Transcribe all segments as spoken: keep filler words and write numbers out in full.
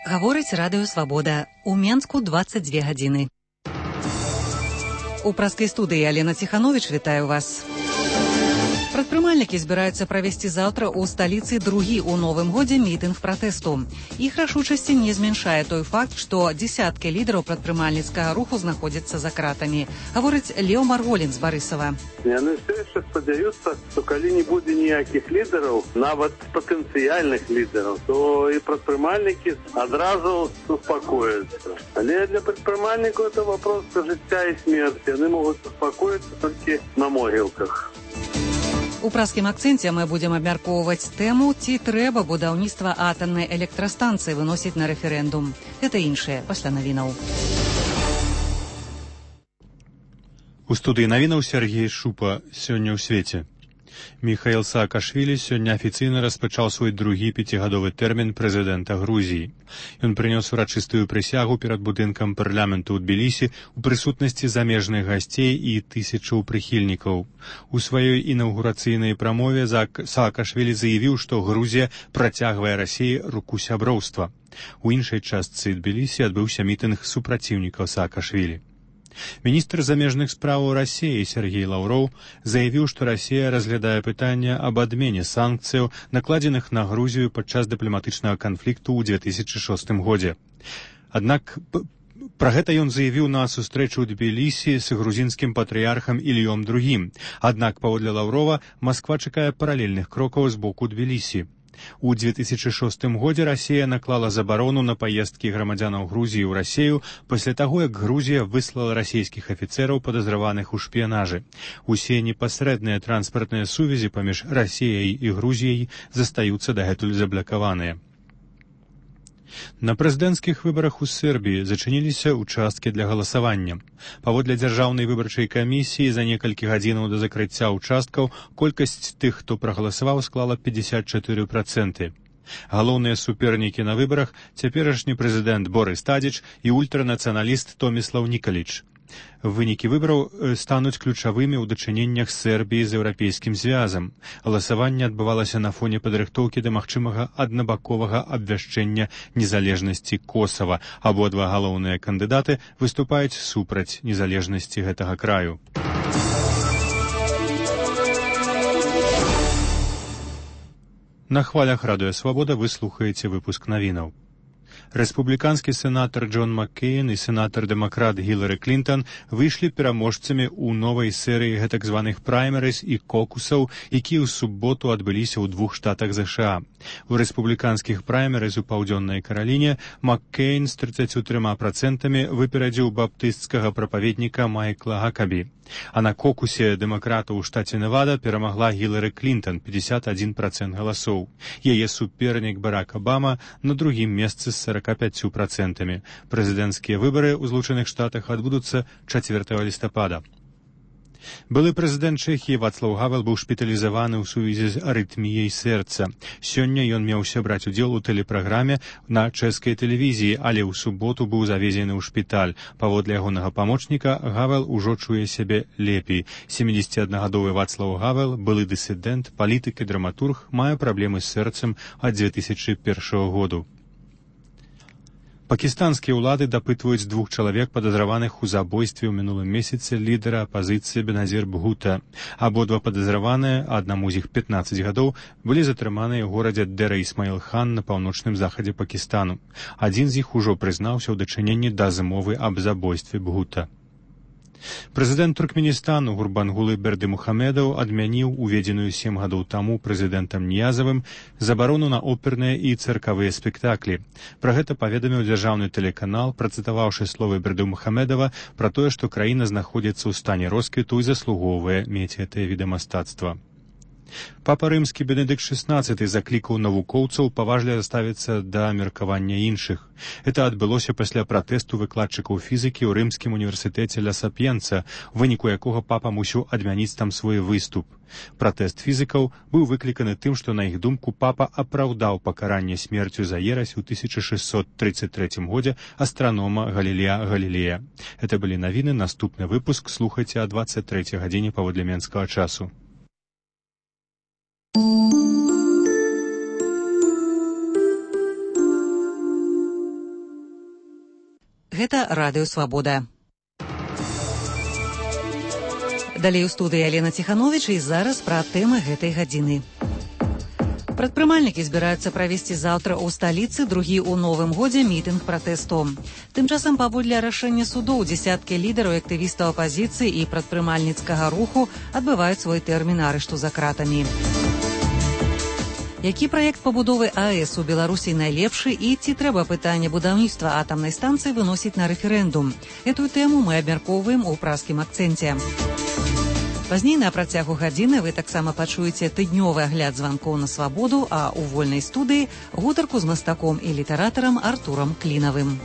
Гаворыць радыё «Свабода». У Менску дваццаць дзве гадзіны. У праскай студыі Алена Ціхановіч вітаю вас. Прадпрымальнікі збіраюцца правесці заўтра ў сталіцы другі ў новым годзе мітынг пратэсту. Іх рашучасці не змяншае той факт, што дзесяткі лідараў прадпрымальніцкага руху знаходзяцца за кратамі. Гаворыць Лео Марголін з Барысава. Яны ўсё яшчэ спадзяюцца, што калі не будзе ніякіх лідараў, нават патэнцыяльных лідараў, то і прадпрымальнікі адразу успакояцца. Але для прадпрымальнікаў это вопрос жыцця і смерці. Яны могуць успакоіцца толькі на могілках. У праскім акцэнце мы будзем абмяркоўваць тэму, ці трэба будаўніцтва атамнай электрастанцыі выносіць на рэферэндум. Гэта іншае пасля навінаў. У студыі навінаў Сергей Шупа. Сёння ў свеце. Міхаіл Саакашвілі сёння афіцыйна распачаў свой другі пяцігадовы тэрмін прэзідэнта Грузіі. Ён прынёс урачыстую прысягу перад будынкам парламенту ў Тбілісі ў прысутнасці замежных гасцей і тысячаў прыхільнікаў. У сваёй інаўгурацыйнай прамове Саакашвілі заявіў, што Грузія працягвае Расіі руку сяброўства. У іншай частцы Тбілісі адбыўся мітынг супраціўнікаў Саакашвілі. Міністр замежных спраў Расіі Сергей Лаўроў заявіў, што Расія разглядае пытанне аб адмене санкцыяў, накладзеных на Грузію падчас дыпламатычнага канфлікту ў две тысячы шостым годзе. Аднак пра гэта ён заявіў на сустрэчу ў Тбілісі з грузінскім патрыярхам Ільём другім. Аднак, паводле Лаўрова, Масква чакае паралельных крокаў з боку Тбілісі. У две тысячы шостым годзе Расія наклала забарону на паездкі грамадзянаў Грузіі ў Расію пасля таго, як Грузія выслала расійскіх афіцэраў, падазраваных у шпіянажы. Усе непасрэдныя транспартныя сувязі паміж Расіяй і Грузіяй застаюцца дагэтуль заблакаваныя. На прэзідэнцкіх выбарах у Сербіі зачыніліся ўчасткі для галасавання. Паводле дзяржаўнай выбарчай камісіі за некалькі гадзінаў да закрыцця ўчасткаў колькасць тых, хто прагаласаваў, склала пятьдесят четыре процента. Галоўныя супернікі на выбарах цяперашні прэзідэнт Борыс Тадзіч і ультранацыяналіст Томіслаў Нікаліч. Вынікі выбараў стануць ключавымі ў дачыненнях Сербіі з еўрапейскім звязам. Галасаванне адбывалася на фоне падрыхтоўкі да магчымага аднабаковага абвяшчэння незалежнасці Косава. Абодва галоўныя кандыдаты выступаюць супраць незалежнасці гэтага краю. На хвалях радыё «Свабода» вы слухаеце выпуск навінаў. Рэспубліканскі сенатар Джон Маккейн і сенатар-дэмакрат Гілары Клінтон выйшлі пераможцамі ў новай серыі гэтак званых праймерыз і кокусаў, якія ў суботу адбыліся ў двух штатах ЗША. У рэспубліканскіх праймерыз у Паўдзённай Караліне Маккейн з тридцатью тремя процентамі выперадзіў баптысцкага прапаведніка Майкла Гакабі. А на кокусе дэмакрата ў штаце Невада перамагла Гілары Клінтон, пятьдесят один процент галасоў. Яе супернік Барак Абама на другім месцы з сорока пятью процентамі. Прэзідэнцкія выбары ў Злучаных Штатах адбудуцца чацвёртага лістапада. Былы прэзідэнт Чэхіі Вацлаў Гавел быў шпіталізаваны ў сувязі з арытміяй сэрца. Сёння ён меўся браць удзел у тэлепраграме на чэшскай тэлевізіі, але ў суботу быў завезены ў шпіталь. Паводле ягонага памочніка, Гавел ужо чуе сябе лепей. семидесятиодногадовы Вацлаў Гавел, былы дысідэнт, палітык і драматург, мае праблемы з сэрцам ад две тысячы першага году. Пакістанскія ўлады дапытваюць двух чалавек, падазраваных у забойстве ў мінулым месяцы лідара апазіцыі Беназір Бхута. Абодва падазраваныя, аднаму з іх пятнадцаць гадоў, былі затрыманыя ў горадзе Дэра-Ісмаіл-хан на паўночным захадзе Пакістану. Адзін з іх ужо прызнаўся ў дачыненні да змовы аб забойстве Бхута. Прэзідэнт Туркменістану Гурбангулы Бердымухамедаў адмяніў уведзеную сем гадоў таму прэзідэнтам Ніязавым забарону на оперныя і цыркавыя спектаклі. Пра гэта паведаміў дзяржаўны тэлеканал, працытаваўшы словы Бердымухамедава пра тое, што краіна знаходзіцца ў стане росквіту і заслугоўвае мець гэтае віда мастацтва. Папа рымскі Бенедыкт шестнадцаты заклікаў навукоўцаў паважліва ставіцца да меркавання іншых. Это адбылося пасля пратэсту выкладчыкаў фізікі ў рымскім універсітэце Ля Сапьенца, у выніку якога папа мусіў адмяніць там свой выступ. Пратэст фізікаў быў выкліканы тым, што, на іх думку, папа апраўдаў пакаранне смерцю за ерась у тысяча шестьсот тридцать третьем годзе астранома Галілея Галілея. Это былі навіны, наступны выпуск слухайце о двадцать трэцяй гадзіне паводле менскага часу. Гэта радыё Свабода. Далей у студыі Алена Ціхановіч і зараз пра тэмы гэтай гадзіны. Прадпрымальнікі збіраюцца правесці заўтра ў сталіцы другі ў новым годзе мітынг пратэсту. Тым часам паводле рашэння судоў дзесяткі лідараў і актывістаў апазіцыі і прадпрымальніцкага руху адбываюць свой тэрмін арышту за кратамі. Які праект пабудовы АЭС у Беларусі найлепшы і ці трэба пытанне будаўніцтва атамнай станцыі выносіць на рэферэндум? Гэтую тэму мы абмяркоўваем у празкім акцэнце. Пазней на працягу гадзіны вы таксама пачуеце тыднёвы агляд званкоў на свабоду, а ў вольнай студыі гутарку з мастаком і літаратарам Артурам Клінавым.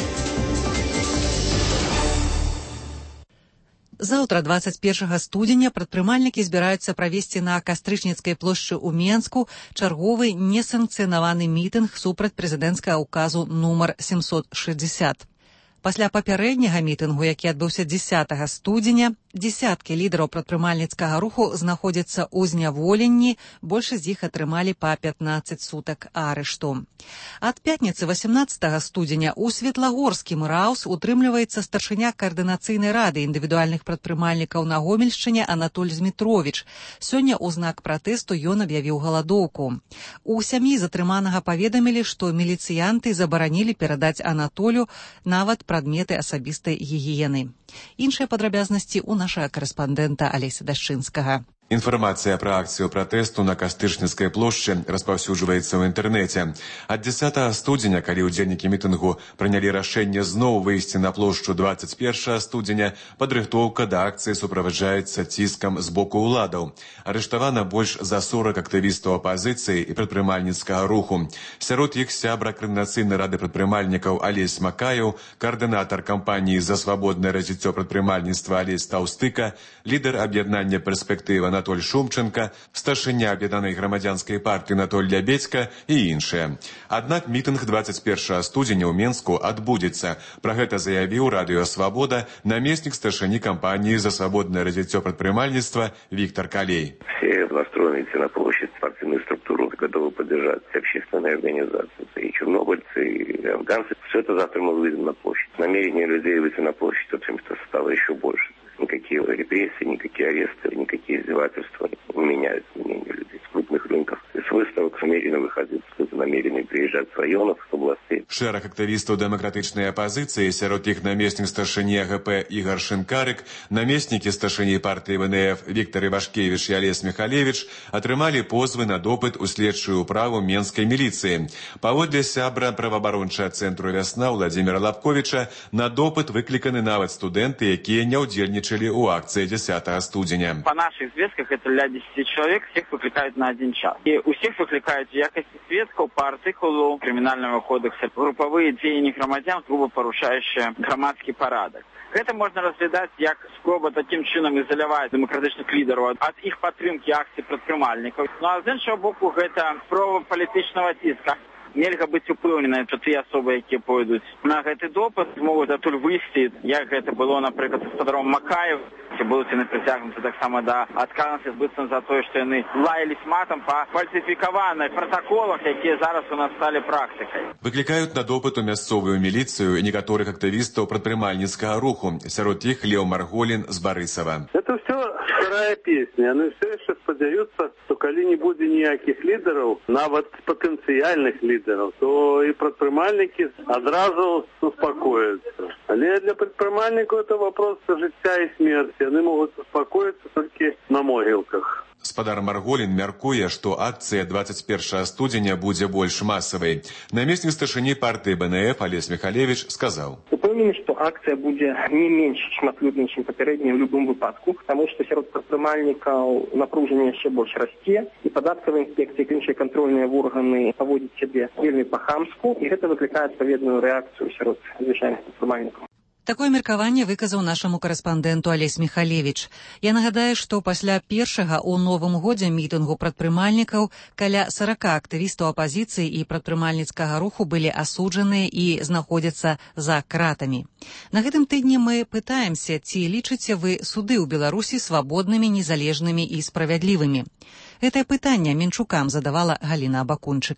Заўтра, дваццаць першага студзеня, прадпрымальнікі збіраюцца правесці на Кастрычніцкай плошчы ў Менску чарговы несанкцыянаваны мітынг супраць прэзідэнцкага ўказу нумар сямсот шэсцьдзесят. Пасля папярэдняга мітынгу, які адбыўся дзесятага студзеня, дзесяткі лідараў прадпрымальніцкага руху знаходзяцца ў зняволенні, большасць з іх атрымалі па пятнаццаць сутак арышту. Ад пятніцы васямнаццатага студзеня ў Светлагорскім РАУС утрымліваецца старшыня каардынацыйнай рады індывідуальных прадпрымальнікаў на Гомельшчыне Анатоль Змітровіч. Сёння ў знак пратэсту ён аб'явіў галадоўку. У сям'і затрыманага паведамілі, што міліцыянты забаранілі перадаць Анатолю нават прадметы асабістай гігіены. Іншыя падрабязнасці ў нашага карэспандэнта Алеся Дашчынскага. Информация про акцию протесту на Кастрычніцкай плошчы распаўсюджваецца ў інтэрнэце. Ад дзесятага студзеня, калі ўдзельнікі мітынгу прынялі рашэнне зноў выйсці на плошчу дваццаць першага студзеня, падрыхтоўка да акцыі суправаджаецца ціскам з боку ўладаў. Арыштавана больш за сорак актывістаў апазіцыі і прадпрымальніцкага руху. Сярод іх сябра Каардынацыйнай рады прадпрымальнікаў Алесь Макаеў, каардынатар кампаніі «За свабоднае развіццё прадпрымальніцтва» Алесь Таўстыка, лідар аб'яднання «Перспектыва» Анатоль Шумченко, старшыня аб'яднанай грамадзянскай партыі Анатоль Лябедзька і іншыя. Аднак мітынг дваццаць першага студзеня ў Менску адбудзецца. Пра гэта заявіў радыё «Свабода» намеснік старшыні кампаніі «За свабоднае развіццё прадпрымальніцтва» Виктор Калей. Все настроены идти на площадь, партийную структуру готовы поддержать общественные организации, и чернобыльцы, и афганцы. Все это завтра мы выйдем на площадь. Намерение людей выйти на площадь от чего-то стало еще больше. Никакие репрессии, никакие аресты, никакие издевательства не меняют мнение людей с крупных рынков. С выставок намерены выходить, люди намерены приезжать с районов, с областей. Шэраг актывістаў дэмакратычнай апазіцыі, сярод іх намеснік старшыні АГП Ігар Шынкарык, намеснікі старшыні партыі ВНФ Віктор Івашкевіч і Алесь Михалевіч атрымалі позвы на допыт у следчую ўправу менскай міліцыі. Паводле сябра праваабарончага цэнтру «Вясна» Владзіміра Лапковіча, на допыт выкліканы нават студэнты, якія не ўдзельнічалі у акции десятого студзеня. По наших сведках это для десяти человек, всех выкликают на один час. И у всех выкликают в якости сведков по артикулу Криминального кодекса групповые деяния громадян, грубо порушающие громадский порядок. Гэта можна разглядаць як спроба таким чынам ізаляваць дэмакратычных лідараў ад іх падтрымкі акцый прадпрымальнікаў. Ну а з іншага боку гэта спроба палітычнага ціска. Нельга быць упэўненай, што тыя асобы, якія пойдуць на гэты допыт, змогуць адтуль выйсці, як гэта было, напрыклад, з гаспадаром Макаев, ці будуць яны прыцягнуты таксама да адказнасці быццам за тое, што яны лаялись матам па фальсіфікаваных пратаколах, якія зараз у нас сталі практыкай. Выклікаюць на допыт у мясцовую міліцыю і некаторых актывістаў прадпрымальніцкага руху. Сярод іх Лео Марголін з Барысава. Это все вторая песня. Они все еще спадзяюцца, што калі не будзе ніякіх лідараў, нават патэнцыяльных лідараў, то и предпринимальники одразу успокоятся. Але для предпринимальников это вопрос життя и смерти. Они могут успокоиться только на могилках. Спадар Марголін мяркуе, што акцыя дваццаць першага студзеня будзе больш масавай. Намеснік старшыні партыі БНФ Алесь Михалевіч сказаў. Упэўнены, што акцыя будзе не менш шматлюднай, чым папярэдняя ў любым выпадку, таму што сярод прадпрымальнікаў напружанне яшчэ больш расце, і падаткавая інспекцыя і іншыя кантрольныя органы паводзяць сябе вельмі па-хамску, і гэта выклікае адпаведную рэакцыю сярод звычайных прадпрымальнікаў. Такое меркаванне выказаў нашаму карэспандэнту Алесь Михалевіч. Я нагадаю, што пасля першага ў новым годзе мітынгу прадпрымальнікаў каля сарака актывістаў апазіцыі і прадпрымальніцкага руху былі асуджаныя і знаходзяцца за кратамі. На гэтым тыдні мы пытаемся, ці лічыце вы суды ў Беларусі свабоднымі, незалежнымі і справядлівымі. Гэтае пытанне Менчукам задавала Галіна Абакунчык.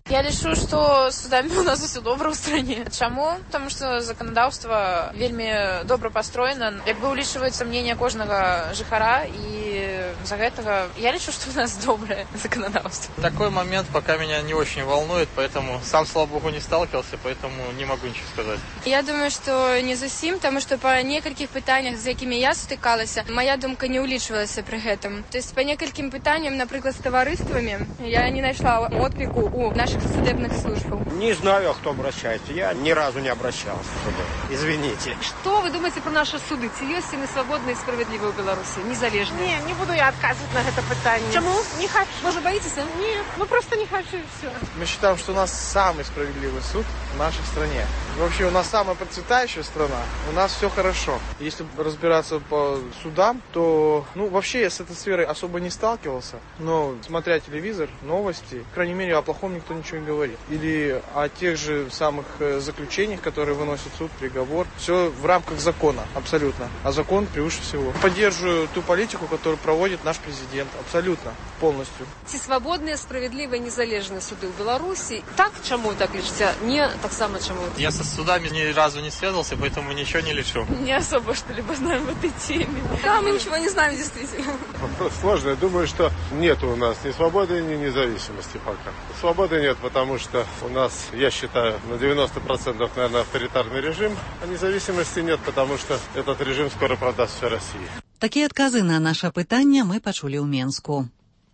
Я лічу, што з судамі у нас усё добра ў стране. Чаму? Таму што заканадаўства вельмі добра пастроена. Як бы улічваецца мнение кожнага жыхара, і за гэтага я лічу, што у нас добрае заканадаўство. Такой момент пока меня не очень волнует, поэтому сам, слава богу, не сталкивался, поэтому не могу ничего сказать. Я думаю, што не зусім, таму што па некалькіх пытаннях, з якімі я сутыкалася, моя думка не улічвалася пры гэтым. То есть па некалькім пытанням, напрыклад, з таварыствамі, я не нашла отклику у наших судебных службов. Не знаю, кто обращается. Я ни разу не обращался туда. Извините. Что вы думаете про наши суды? Ці ёсць яны свободные и справедливые в Беларуси? Незалежные? Не, не буду я отказывать на это питание. Чему? Не хочу. Может, боитесь? А? Нет, ну просто не хочу и все. Мы считаем, что у нас самый справедливый суд в нашей стране. Вообще, у нас самая процветающая страна. У нас все хорошо. Если разбираться по судам, то, ну, вообще я с этой сферой особо не сталкивался. Но, смотря телевизор, новости, по крайней мере, о плохом никто ничего не говорит. Или о тех же самых заключениях, которые выносит суд, приговор. Все в рамках закона, абсолютно. А закон превыше всего. Поддерживаю ту политику, которую проводит наш президент. Абсолютно. Полностью. Ці свободные, справедливые, незалежные суды в Беларуси? Так, чему так лечите? Не так само, чему? Я со судами ни разу не связывался, поэтому ничего не лечу. Не особо что-либо знаем в этой теме. Да, мы ничего не знаем, действительно. Вопрос сложный. Думаю, что нет у нас ни свободы, ни независимости пока. Свободы нет, потому что у нас, я считаю, на девяносто процентов, наверное, авторитарный режим, а независимости нет, потому что этот режим скоро продаст всей России. Такія адказы на наша пытання мы пачулі ў Менску.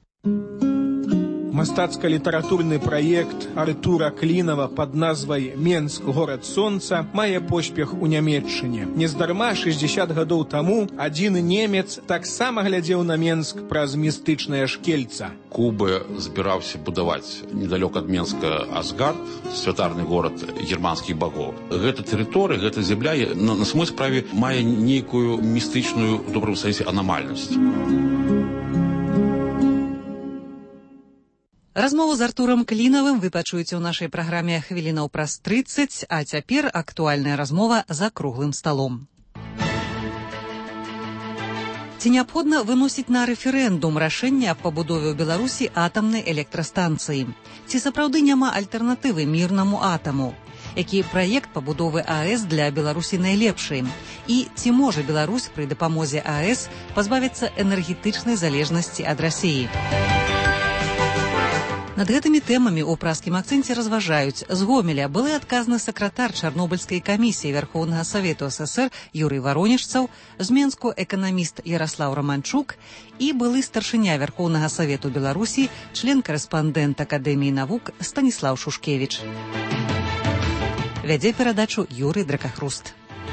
Мастацка-літаратурны праект Артура Клінава пад назвай «Менск. Горад сонца» мае поспех у Нямецчыне. Нездарма шэсцьдзесят гадоў таму адзін немец таксама глядзеў на Менск праз містычнае шкельца. Куба збіраўся будаваць недалёк ад Менска Асгард, святарны горад германскіх багоў. Гэта тэрыторыя, гэта зямля на, на самой справе мае нейкую містычную, у добрым сэнсе, анамальнасць. Размову з Артурам Клінавым вы пачуеце ў нашай праграме хвілінаў праз трыццаць, а цяпер актуальная размова за круглым сталом. Ці неабходна выносіць на рэферэндум рашэнне аб пабудове ў Беларусі атамнай электрастанцыі? Ці сапраўды няма альтэрнатывы мірнаму атаму? Які праект пабудовы АЭС для Беларусі найлепшы? І ці можа Беларусь пры дапамозе АЭС пазбавіцца энергетычнай залежнасці ад Расіі? Над гэтымі тэмамі ў праскім акцэнце разважаюць з Гомеля былы адказны сакратар Чарнобыльскай камісіі Верхоўнага Савету СССР Юрый Варонежцаў, з Менску эканаміст Яраслаў Раманчук і былы старшыня Верхоўнага Савету Беларусі, член-карэспандэнт Акадэміі навук Станіслаў Шушкевіч. Вядзе перадачу Юрый Дракахруст.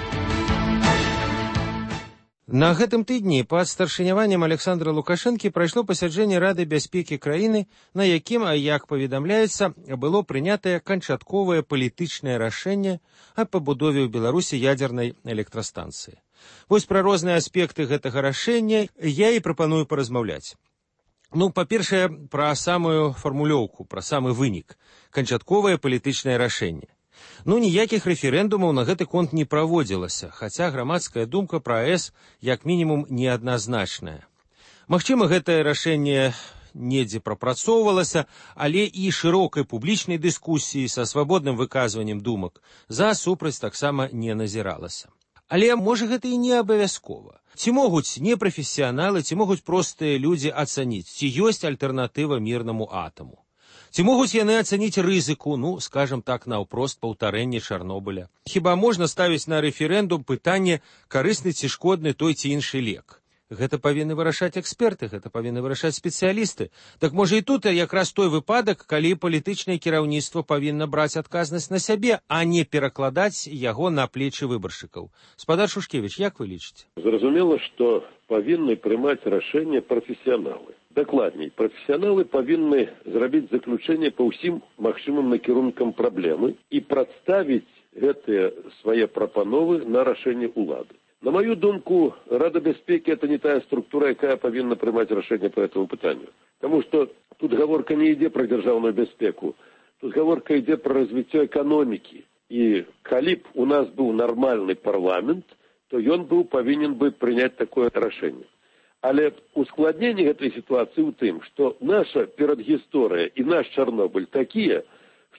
На гэтым тыдні пад старшыняваннем Александра Лукашэнкі прайшло пасяджэнне Рады бяспекі краіны, на якім, як паведамляецца, было прынятае канчатковае палітычнае рашэнне аб пабудове ў Беларусі ядзернай электрастанцыі. Вось пра розныя аспекты гэтага рашэння я і прапаную паразмаўляць. Ну, па-першае, пра самую фармулёўку, пра самы вынік, канчатковае палітычнае рашэнне. Ну, ніякіх рэферэндумаў на гэты конт не праводзілася, хаця грамадская думка пра АЭС як мінімум неадназначная. Магчыма, гэтае рашэнне недзе прапрацоўвалася, але і шырокай публічнай дыскусіі са свабодным выказваннем думак за супраць таксама не назіралася. Але, можа, гэта і не абавязкова. Ці могуць непрафесіяналы, ці могуць простыя людзі ацаніць, ці ёсць альтэрнатыва мірнаму атаму. Ці могуць яны ацаніць рызыку, ну, скажам так, наўпрост паўтарэння Чарнобыля. Хіба можна ставіць на рэферэндум пытанне, карысны ці шкодны той ці іншы лек? Гэта павінны вырашаць эксперты, гэта павінны вырашаць спецыялісты. Так можа і тут якраз той выпадак, калі палітычнае кіраўніцтва павінна браць адказнасць на сябе, а не перакладаць яго на плечы выбаршчыкаў. Спадар Шушкевіч, як вы лічыце? Зразумела, што павінны прымаць рашэнне прафесіяналы. Дакладней, прафесіяналы павінны зрабіць заключэнне па ўсім магчымым накірункам праблемы і прадставіць гэтыя свае прапановы на рашэнне ўлады. На мою думку, Рада бяспекі – это не тая структура, якая павінна прымаць рашэнне по этому пытанню. Таму што тут гаворка не ідзе пра дзяржаўную бяспеку, тут гаворка ідзе пра развіццё эканомікі. І калі б у нас быў нармальны парламент, то ён быў павінен бы прыняць такое рашэнне. Але ускладненне гэтай сітуацыі ў тым, што наша перадгісторыя і наш Чарнобыль такія,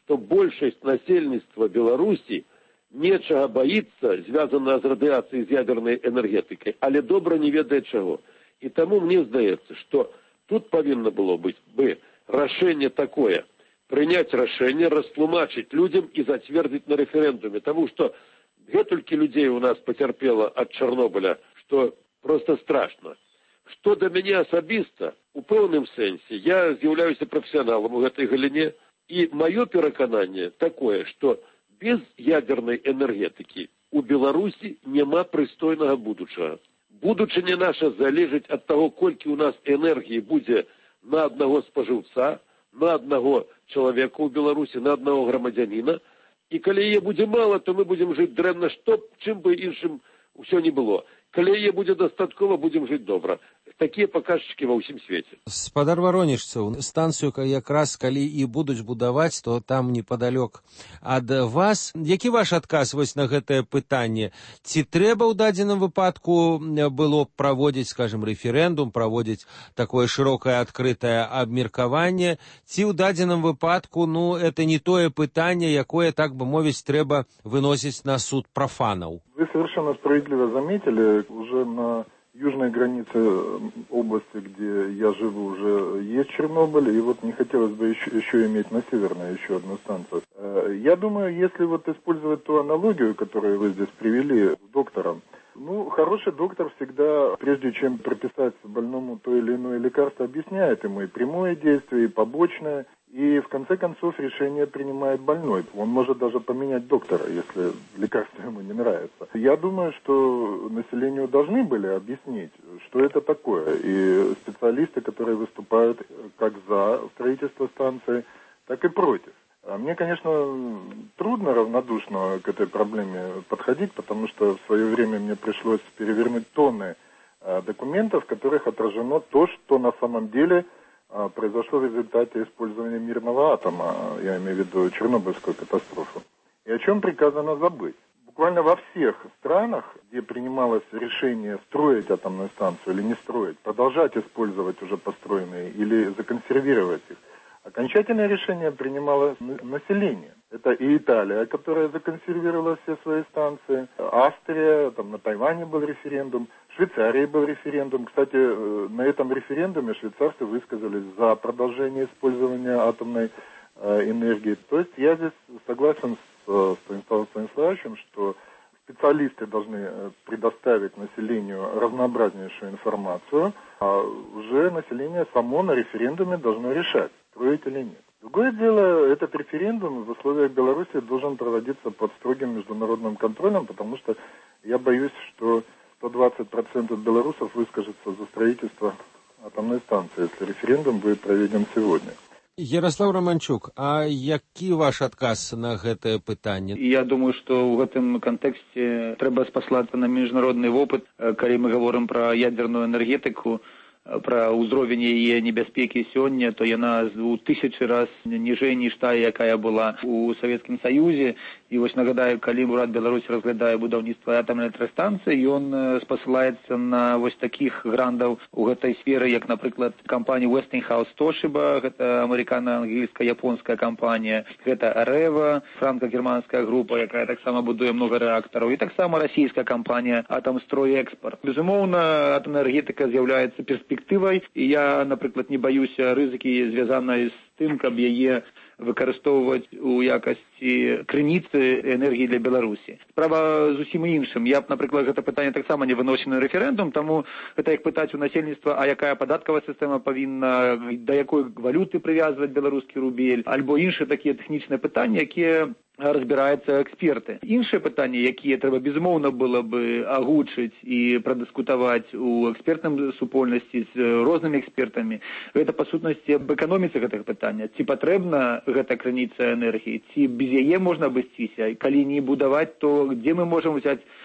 что большасць насельніцтва Беларусі нечага боится, звязана з радыяцыяй з ядернай энергетыкай, але добра не ведае чаго. І таму мне здаецца, што тут павінна было быць бы рашэнне такое, прыняць рашэнне, растлумачыць людям і зацвердзіць на рэферэндуме, таму што гэтулькі людзей у нас пацярпела ад Чарнобыля, што просто страшна. Што да мяне асабіста, у пэўным сэнсе, я з'яўляюся прафесіяналам у гэтай галіне, і маё перакананне такое, што без ядерной энергетики у Беларусі няма прыстойнага будучага. Будучыня наша залежыць ад таго, колькі у нас энергіі будзе на аднаго спажыўца, на аднаго чалавека ў Беларусі, на аднаго грамадзяніна. І калі яе будзе мала, то мы будзем жыць дрэнна, што чым бы іншым усё не было. Калі яе будзе дастаткова, будзем жыць добра. Такія паказчыкі ва ўсім свеце. Спадар Варонежцаў, станцыю якраз калі і будуць будаваць, то там непадалёк ад вас. Які ваш адказ вось на гэтае пытанне? Ці трэба ў дадзеным выпадку было праводзіць, скажем, рэферэндум, праводзіць такое шырокае адкрытае абмеркаванне, ці ў дадзеным выпадку, ну, это не тое пытанне, якое, так бы мовіць, трэба выносіць на суд профанаў? Вы совершенно справедливо заметили, уже на южной границе области, где я живу, уже есть Чернобыль, и вот не хотелось бы еще, еще иметь на северной еще одну станцию. Я думаю, если вот использовать ту аналогию, которую вы здесь привели доктором, ну, хороший доктор всегда, прежде чем прописать больному то или иное лекарство, объясняет ему и прямое действие, и побочное, и в конце концов решение принимает больной. Он может даже поменять доктора, если лекарство ему не нравится. Я думаю, что населению должны были объяснить, что это такое. И специалисты, которые выступают как за строительство станции, так и против. А мне, конечно, трудно равнодушно к этой проблеме подходить, потому что в свое время мне пришлось перевернуть тонны документов, в которых отражено то, что на самом деле произошло в результате использования мирного атома, я имею в виду Чернобыльскую катастрофу. И о чем приказано забыть. Буквально во всех странах, где принималось решение строить атомную станцию или не строить, продолжать использовать уже построенные или законсервировать их, окончательное решение принимало население. Это и Италия, которая законсервировала все свои станции, Австрия, там на Тайване был референдум, в Швейцарии был референдум. Кстати, на этом референдуме швейцарцы высказались за продолжение использования атомной э, энергии. То есть я здесь согласен с э, Станиславом Станиславовичем, что специалисты должны предоставить населению разнообразнейшую информацию, а уже население само на референдуме должно решать, строить или нет. Другое дело, этот референдум в условиях Беларуси должен проводиться под строгим международным контролем, потому что я боюсь, что сто двадцать процентов белорусов выскажется за строительство атомной станции, если референдум будет проведен сегодня. Ярослав Романчук, а які ваш адказ на гэтае пытанне? Я думаю, што ў гэтым кантэксце трэба спаслацца на міжнародны вопыт, калі мы гаворым пра ядерную энергетыку, пра ўзровень яе небяспекі сёння, то яна у тысячы раз ніжэй, ніж тая, якая была у Савецкім Саюзе. І вось нагадаю, калі урад Беларусі разглядае будаўніцтва атамнай электрастанцыі, ён спасылаецца на вось такіх грандаў у гэтай сферы, як, напрыклад, кампанія Westinghouse Toshiba, гэта амерыкана-ангельска-японская кампанія, гэта Areva, франка-германская група, якая таксама будуе много рэактараў, і таксама расійская кампанія Атомстройэкспорт. Безумоўна, атамная энергетыка з'яўляецца перспектывай, і я, напрыклад, не баюся рызыкі, звязанай з тым, каб яе выкарыстоўваць у якасці крыніцы энергіі для Беларусі. Справа зусім іншым. Я б, напрыклад, гэта пытанне таксама не выносіў на рэферэндум, таму гэта як пытаць у насельніцтва, а якая падаткавая сістэма павінна, да якой валюты прывязваць беларускі рубель, альбо іншыя такія тэхнічныя пытанні, якія разбіраюцца эксперты. Іншыя пытанні, якія трэба безумоўна было бы агучыць і прадыскутаваць у экспертным супольнасці з рознымі экспертамі, гэта па сутнасці аб эканоміцы гэтых пытання. Ці патрэбна гэта крыніца энергіі, ці без яе можна абысціся, калі не будаваць, то дзе мы можам взяць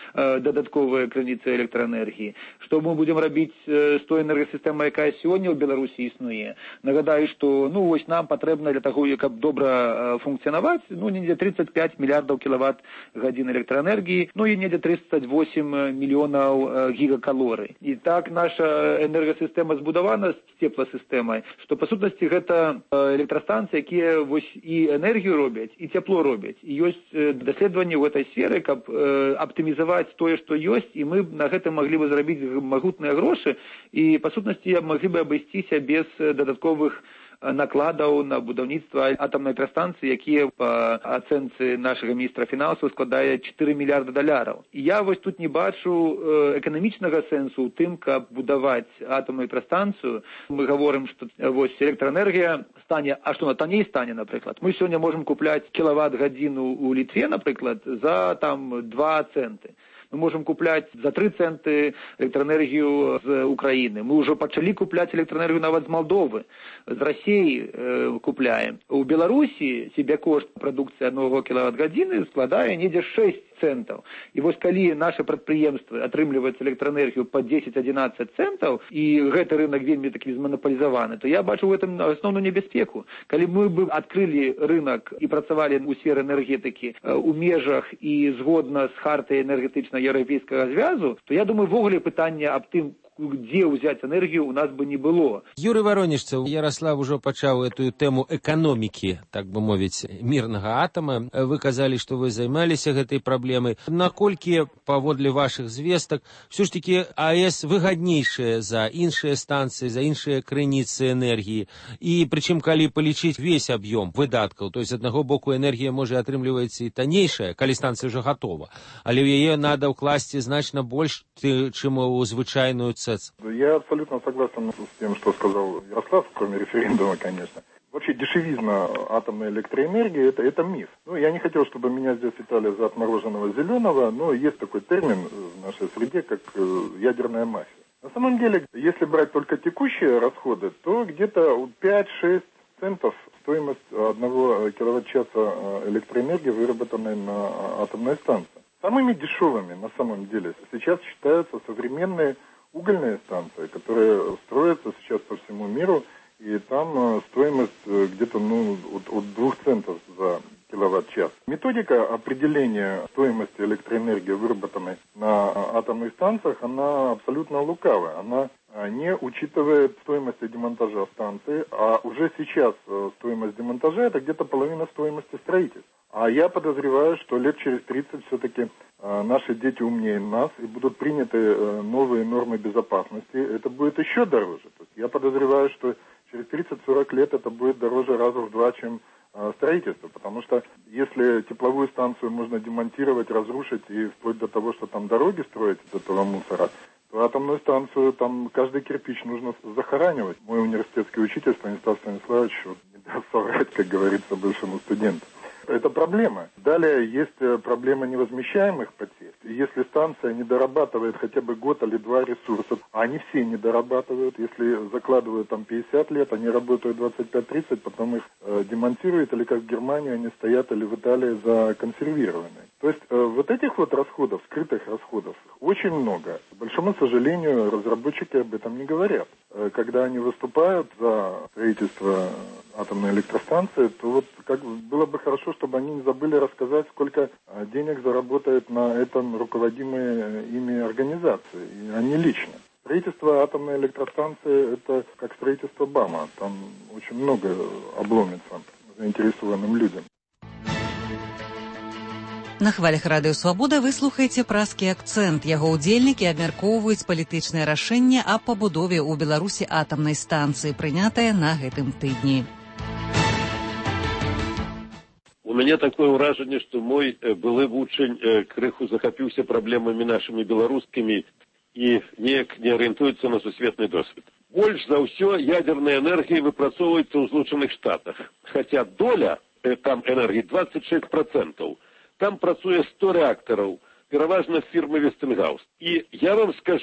дадатковыя крыніцы электраэнергіі, што мы будзем рабіць з той энергасістэмай, якая сёння ў Беларусі існуе. Нагадаю, што ну вось нам патрэбна для таго, каб добра функцыянаваць, ну недзе тридцать пять мільярдаў кілават-гадзін электраэнергіі, ну і недзе тридцать восемь мільёнаў гігакалорый. І так наша энергасістэма збудавана з цепласістэмай, што па сутнасці гэта электрастанцыі, якія вось і энергію робяць, і цяпло робяць. І ёсць даследаванні ў гэтай сферы, каб аптымізаваць тое, што ёсць, і мы на гэта маглі бы зрабіць магутныя грошы, і па сутнасці маглі бы абысціся без дадатковых накладаў на будаўніцтва атамнай электрастанцыі, якія па ацэнцы нашага міністра фінансаў складае чатыры мільярда даляраў. І я вось тут не бачу эканамічнага сэнсу ў тым, каб будаваць атамную электрастанцыю. Мы гаворым, што вось электраэнергія стане, а што на танней стане, напрыклад. Мы сёння можам купляць кілават-гадзіну ў Літве, напрыклад, за там два цэнты. Мы можем купляць за три цэнты электраэнергію з Украіны. Мы ўжо пачалі купляць электраэнергію нават з Малдовы, з Расіі э, купляем. У Беларусі себякошт прадукцыі аднаго кілават-гадзіны складае недзе шэсць цэнтаў. І вось калі нашы прадпрыемствы атрымліваюць электраэнергію па дзесяць-адзінаццаць цэнтаў, і гэты рынок вельмі такі зманапалізаваны, то я бачу ў гэтым асноўную небяспеку. Калі мы бы адкрылі рынок і працавалі ў сферы энергетыкі ў межах і згодна з хартай энергетычнай еўрапейскага звязу, то я думаю, ввогуле пытання аб тым, дзе ўзяць энергію, у нас бы не было. Юрый Воронежцев, Ярослав ужо пачаў эту тэму эканомікі, так бы мовіць, мірнага атама. Вы казалі, што вы займаліся гэтай праблемай. Наколькі, паводле вашых звестак, все ж таки АЭС выгаднейшая за іншыя станцыі, за іншыя крыніцы энергіі. І прычым, калі палічыць весь аб'ём выдаткаў, то есть, з аднаго боку, энергія можа атрымліваецца і таннейшая, калі станцыя ўжо гатова, але ў яе надо ўкласці значна больш, чым у звычайную цэну. Я абсолютно согласен с тем, что сказал Ярослав, кроме референдума, конечно. Вообще дешевизна атомной электроэнергии это, это миф. Ну, я не хотел, чтобы меня здесь считали за отмороженного зеленого, но есть такой термин в нашей среде, как ядерная мафия. На самом деле, если брать только текущие расходы, то где-то пять-шесть центов стоимость одного киловатт-часа электроэнергии, выработанной на атомной станции. Самыми дешевыми на самом деле сейчас считаются современные угольные станции, которые строятся сейчас по всему миру, и там стоимость где-то ну, от, от двух центов за киловатт-час. Методика определения стоимости электроэнергии, выработанной на атомных станциях, она абсолютно лукавая. Она не учитывает стоимость демонтажа станции, а уже сейчас стоимость демонтажа это где-то половина стоимости строительства. А я подозреваю, что лет через тридцать все-таки э, наши дети умнее нас и будут приняты э, новые нормы безопасности. Это будет еще дороже. То есть я подозреваю, что через тридцать-сорок лет это будет дороже раза в два, чем э, строительство. Потому что если тепловую станцию можно демонтировать, разрушить и вплоть до того, что там дороги строить из этого мусора, то атомную станцию там каждый кирпич нужно захоранивать. Мой университетский учитель Станислав Станиславович вот, не даст соврать, как говорится, бывшему студенту. Это проблема. Далее есть проблема невозмещаемых потерь. Если станция не дорабатывает хотя бы год или два ресурсов, а они все не дорабатывают, если закладывают там пятьдесят лет, они работают двадцать пять-тридцать, потом их э, демонтируют, или как в Германии они стоят, или в Италии законсервированные. То есть э, вот этих вот расходов, скрытых расходов, очень много. К большому сожалению, разработчики об этом не говорят. Э, когда они выступают за строительство атомной электростанции, то вот как было бы хорошо, чтобы они не забыли рассказать, сколько денег заработает на этом руководимые ими организации, и они лично. Строительство атомной электростанции – это как строительство БАМа. Там очень много обломится заинтересованным людям. На хвалях радыё «Свабода» вы слухаеце празкі акцэнт. Яго ўдзельнікі абмяркоўваюць палітычнае рашэнне аб пабудове ў Беларусі атамнай станцыі, прынятае на гэтым тыдні. У мяне такое ўражанне, што мой былы вучань крыху захапіўся праблемамі нашымі беларускімі і неяк не арыентуецца на сусветны досвед. Больш за ўсё ядерная энергія выпрацоўваецца ў Злучаных Штатах, хаця доля там энергіі двадцать шесть процентов. Там працуе сто рэактараў, пераважна фірмы Вестингаус. І я вам скажу,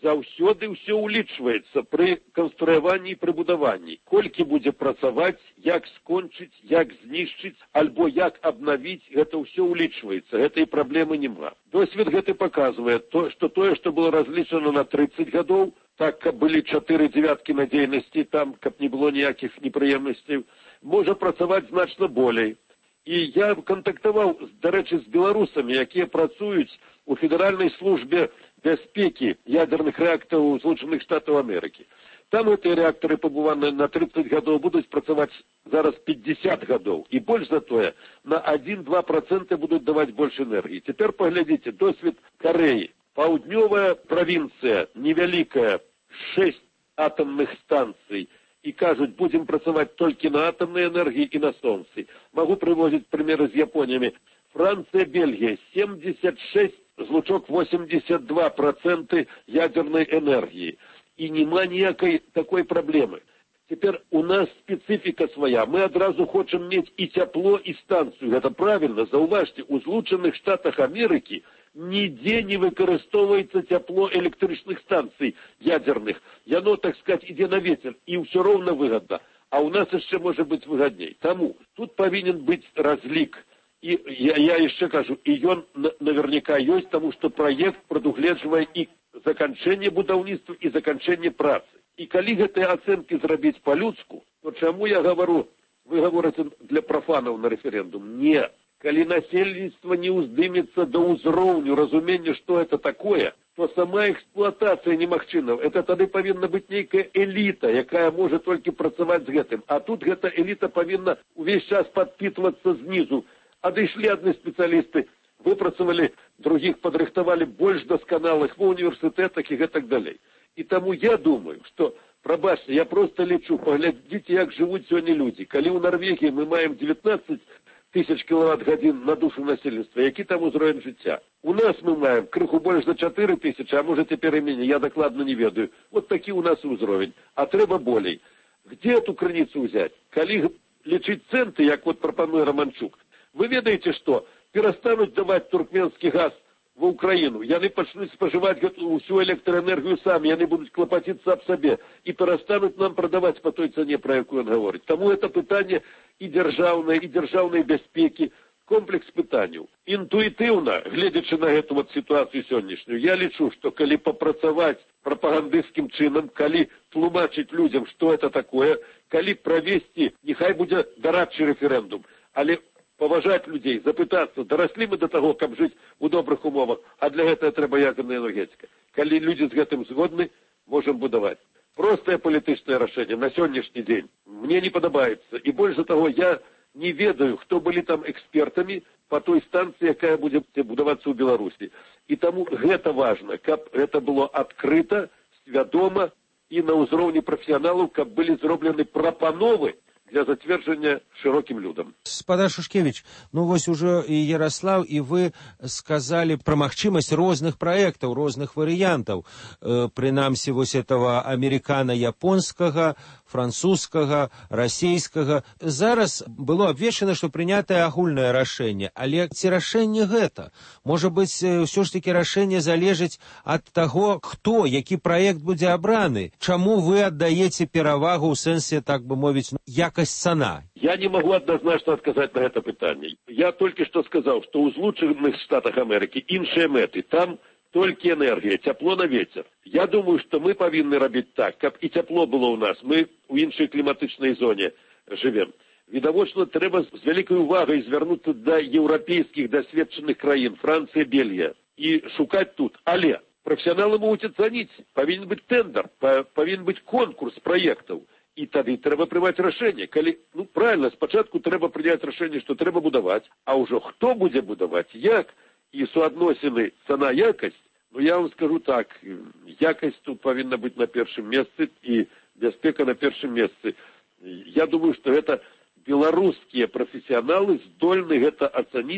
заўсёды ўсё ўлічваецца пры канструяванні і прыбудаванні. Колькі будзе працаваць, як скончыць, як знішчыць, альбо як абнавіць, гэта ўсё ўлічваецца. Гэтай праблемы няма. Досвед гэты паказвае, то, што тое, што было разлічана на тридцать гадоў, так, каб былі чатыры дзявяткі надзейнасці, там, каб не было ніякіх непрыемнасцей, можа працаваць значна болей. І я кантактаваў, дарэчы, з беларусамі, якія працуюць у Федэральнай службе бяспекі ядерных рэактараў Злучаных Штатаў Амерыкі. Там гэтыя рэактары, пабываныя на тридцать гадоў, будуць працаваць зараз пятьдесят гадоў. І больш за тое, на один-два процента будуць даваць больш энергіі. Цяпер паглядзіце, досвед Карэі. Паўднёвая правінцыя, невялікая, шесть атомных станцый. І кажуць, будем працаваць толькі на атомнай энергіі і на сонцы. Магу прывозіць прымеры з Японіямі. Францыя, Бельгія, семьдесят шесть, злучок восемьдесят два процента ядерной энергии. И нема ніякай такой проблемы. Теперь у нас специфика своя. Мы одразу хочем иметь и тепло, и станцию. Это правильно. Зауважьте, у Злучаных Штатах Америки нигде не выкарыстоўваецца тепло электричных станций ядерных. Яно, так сказать, иде на ветер. И все ровно выгодно. А у нас еще может быть выгодней. Тому тут повинен быть разлик. И я, я еще кажу, и он наверняка есть, потому что проект прадугледжвае и заканчэнне будаўніцтва, и заканчэнне працы. И калі гэтыя ацэнкі зрабіць по-людску, то чаму я говорю, вы говорите для профанов на референдум? Нет. Калі насельніцтва не уздымецца до ўзроўню разумення, что это такое, то сама эксплуатация немагчыма. Это тады павінна быць нейкая эліта, якая можа толькі працаваць з гэтым. А тут гэта эліта павінна увесь час подпитываться знизу. Адышлі адны спецыялісты, выпрацавалі, других падрыхтавалі больш дасканалых ва універсітэтах і гэтак далей. І таму я думаю, што, прабачце, я просто лічу, паглядзіце, як жывуць сёння людзі. Калі ў Нарвегіі мы маем девятнадцать тысяч кіловат-гадзін на душу насельніцтва, які там узровень жыцця? У нас мы маем крыху больш за четыре тысячи, а можа цяпер і меней, я дакладна не ведаю. Вот такі у нас ўзровень, а трэба болей. Где эту крыніцу ўзяць? Калі лічыць цэнты, як вот прапануе Романчук, вы ведаеце, што перастануць даваць туркменскі газ в Украину, яны пачнуць спажываць усю электроэнергію самі, яны будуць клапаціцца аб сабе і перастануць нам прадаваць по той цане, про якую ён гаворыць. Таму это пытанне і дзяржаўнай, і дзяржаўнай бяспекі, комплекс пытанняў. Інтуітыўна, гледзячы на гэту вот сітуацыю сённяшнюю, я лічу, што калі папрацаваць прапагандысцкім чынам, калі тлумачыць людзям, што это такое, калі правесці, няхай будзе дарадчы рэферэндум, але паважаць людзей, запытацца, дараслі мы до таго, каб жыць у добрых умовах, а для гэтага трэба ядерная энергетика. Калі людзі з гэтым згодны, можам будаваць. Простае палітычнае рашэнне на сённяшні дзень мне не падабаецца. І больш за таго, я не ведаю, хто былі там экспертамі по той станцыі, якая будзе будавацца ў Беларусі. І таму гэта важна, каб гэта было адкрыта, свядома і на ўзроўні прафесіяналаў, каб былі зроблены прапановы для зацвердження широким людям. Спадар Шушкевич, ну вось уже и Ярослав, и вы сказали про магчимость розных проектов, розных вариантов. Э, принамсі вось этого американо-японского, французского, российского. Зараз было обвешено, что принятое агульное рашэнне. Але ці рашэнне гэта? Может быть, все ж таки рашэнне залежыць от того, кто, які проект будзе абраны. Чаму вы отдаете перавагу ў сэнсе, так бы мовіць, якасць цана? Я не могу однозначно отказать на это питание. Я только что сказал, что у Злучаных Штатах Америки іншыя мэты. Там только энергия, тепло на ветер. Я думаю, что мы повинны робить так, как и тепло было у нас. Мы в іншай климатичной зоне живем. Відавочна, треба з великою увагою звернутися до європейських досвідчених країн, Франція, Бельгія, і шукати тут. Але професіонали можуть оцінити, повинен бути тендер, повинен бути конкурс проєктів. І тоді треба приймати рішення. Коли, ну, правильно, спочатку треба прийняти рішення, що треба будувати, а вже хто буде будувати, як, і суодносини ціна-якость, ну, я вам скажу так, якость тут повинна бути на першому місці, і безпека на першому місці. Я думаю, что это белорусские профессионалы здольны это оценить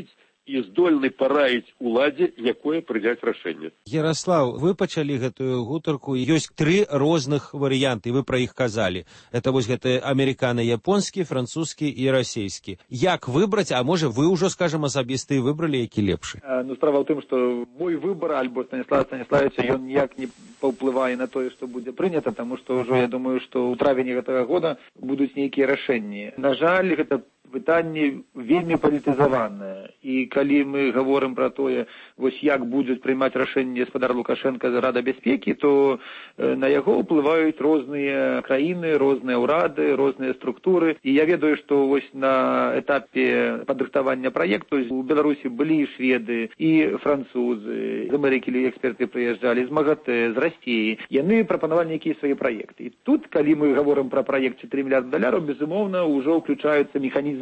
і здольны параіць уладзе, якое прыняць рашэнне. Ярослав, вы пачалі гэтую гутарку, ёсць тры розных варыянты, вы пра іх казалі. Это вось гэты амерыкана-японскі, французскі і расійскі. Як выбраць, а можа вы ўжо, скажам, асабіста і выбралі, які лепшы? Ну, справа ў тым, што мой выбор, альбо Станіслава Станіславовича, ён ніяк не паўплывае на тое, што будзе прынята, таму што ўжо, я думаю, што ў травені гэтага года будуць нейкія рашэнні. На жаль, гэта пытанне вельмі палітызаванае. І калі мы гаворым пра тое, вось як будуць прымаць рашэнне гаспадар Лукашенка з Рада бяспекі, то э, на яго ўплываюць розныя краіны, розныя ўрады, розныя структуры. І я ведаю, што вось на этапе падрыхтавання праекту у Беларусі былі шведы і французы, з Амерыкі эксперты прыязджалі, з МАГАТЭ, з Расіі. Яны прапанавалі нейкія свае праекты. І тут, калі мы гаворым пра праект чатыры мільярды даляраў, безумоўна, ўжо ўключаюцца механізмы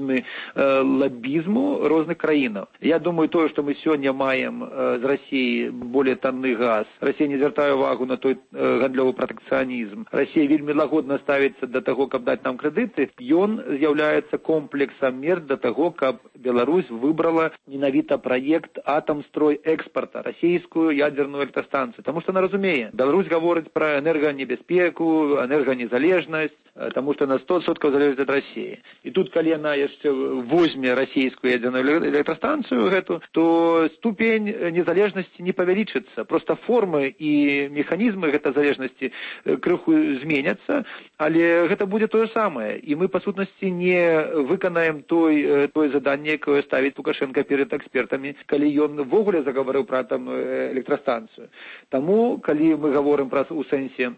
лоббизму розных краінаў. Я думаю, тое, што мы сёння маем з Расіі более танны газ, Расія не звяртае увагу на той гандлёвы пратэкцыянізм, Расія вельмі лагодна ставіцца да таго, каб даць нам крэдыты, ён з'яўляецца комплексам мер да таго, каб Беларусь выбрала менавіта праект «Атамстрой экспарта», расійскую ядерную электрастанцыю. Таму што она разумее, Беларусь гаворыць пра энерганебяспеку, энерганезалежнасць, таму што на сто адсоткаў залежыць ад Расіі. І тут, калі яна яшчэ возьме расійскую ядерную электрастанцыю гэту, то ступень незалежнасці не павялічыцца. Проста формы і механізмы гэтай залежнасці крыху зменяцца, але гэта будзе тое самае. І мы, па сутнасці, не выканаем той, той заданне, якое ставіць Лукашенко перад экспертамі, калі ён ввогуле загаварыў пра атамную электрастанцыю. Таму, калі мы гаворым пра у сэнсе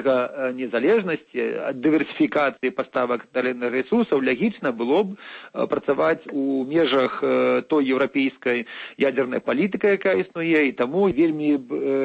энерганезалежнасці, дыверсіфікацыі паставак энергарэсурсаў, логічна было б працаваць у межах той еўрапейскай ядернай палітыкі, якая існуе, і таму вельмі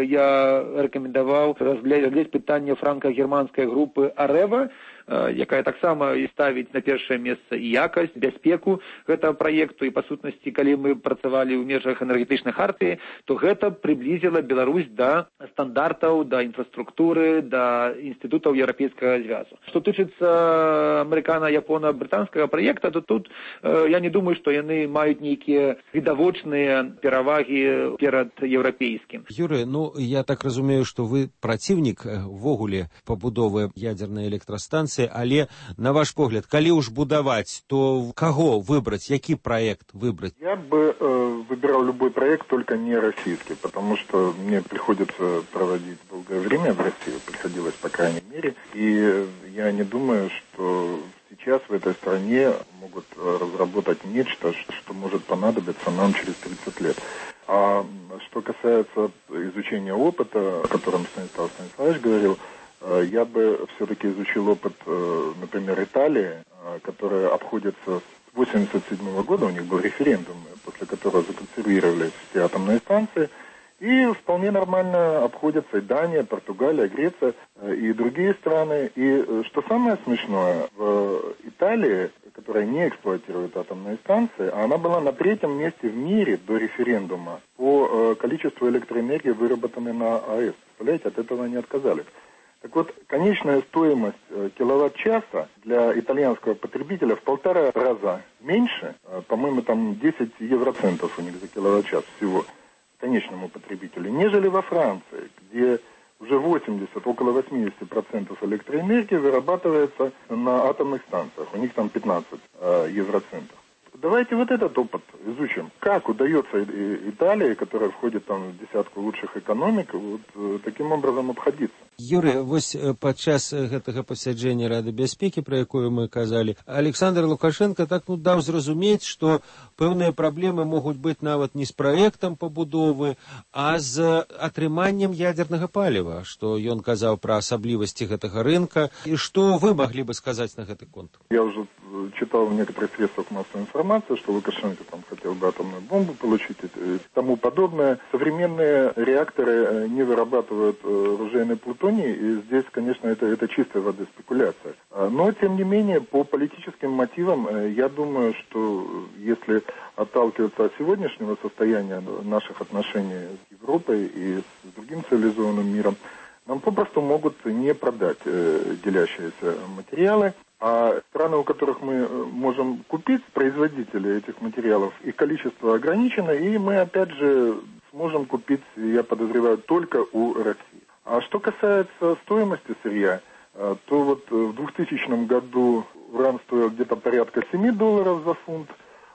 я рэкамендаваў разглядаць пытанне франка-германскай групы «Арэва», якая таксама і ставіць на першае месца і якасць, бяспеку гэтага праекту. І па сутнасці, калі мы працавалі ў межах энергетычнай хартыі, то гэта прыблізіла Беларусь да стандартаў, да інфраструктуры, да інстытутаў еўрапейскага звязу. Што тычыцца амерыкана-япона-брытанскага праекта, то тут э, я не думаю, што яны маюць нейкія відавочныя перавагі перад еўрапейскім. Юрый, ну я так разумею, што вы праціўнік ввогуле пабудовы ядернай электрастанцыі, але, на ваш погляд, калі уж будаваць, то кого выбрать, який проект выбрать? Я бы э, выбирал любой проект, только не российский, потому что мне приходится проводить долгое время в России, приходилось, по крайней мере, и я не думаю, что сейчас в этой стране могут разработать нечто, что может понадобиться нам через тридцать лет. А что касается изучения опыта, о котором Станислав Станиславович говорил, я бы все-таки изучил опыт, например, Италии, которая обходится с восемьдесят седьмого года, у них был референдум, после которого законсервировались все атомные станции, и вполне нормально обходятся и Дания, Португалия, Греция и другие страны. И что самое смешное, в Италии, которая не эксплуатирует атомные станции, она была на третьем месте в мире до референдума по количеству электроэнергии, выработанной на АЭС. Представляете, от этого они отказались. Так вот, конечная стоимость киловатт-часа для итальянского потребителя в полтора раза меньше, по-моему, там десять евроцентов у них за киловатт-час всего конечному потребителю, нежели во Франции, где уже восемьдесят, около восемьдесят процентов электроэнергии вырабатывается на атомных станциях, у них там пятнадцать э, евроцентов. Давайте вот этот опыт изучим. Как удается Италии, которая входит там в десятку лучших экономик, вот таким образом обходиться. Юрий, вось падчас гэтага пасяджэння Рады бяспекі, пра якую мы казалі, Александр Лукашенко так ну даў зразумець, што пэўныя праблемы могуць быць нават не з праектам пабудовы, а з атрыманнем ядернага паліва, што ён казаў пра асаблівасці гэтага рынка. І што вы маглі бы сказаць на гэты конт? Я уже читал в некоторых средствах массовой информации, что Лукашенко там хотел бы атомную бомбу получить и тому подобное. Современные реакторы не вырабатывают оружейный плутоний, и здесь, конечно, это, это чистая воды спекуляция. Но, тем не менее, по политическим мотивам, я думаю, что если отталкиваться от сегодняшнего состояния наших отношений с Европой и с другим цивилизованным миром, нам попросту могут не продать э, делящиеся материалы. А страны, у которых мы можем купить, производители этих материалов, их количество ограничено, и мы опять же сможем купить, я подозреваю, только у России. А что касается стоимости сырья, то вот в двухтысячном году уран стоил где-то порядка семи долларов за фунт,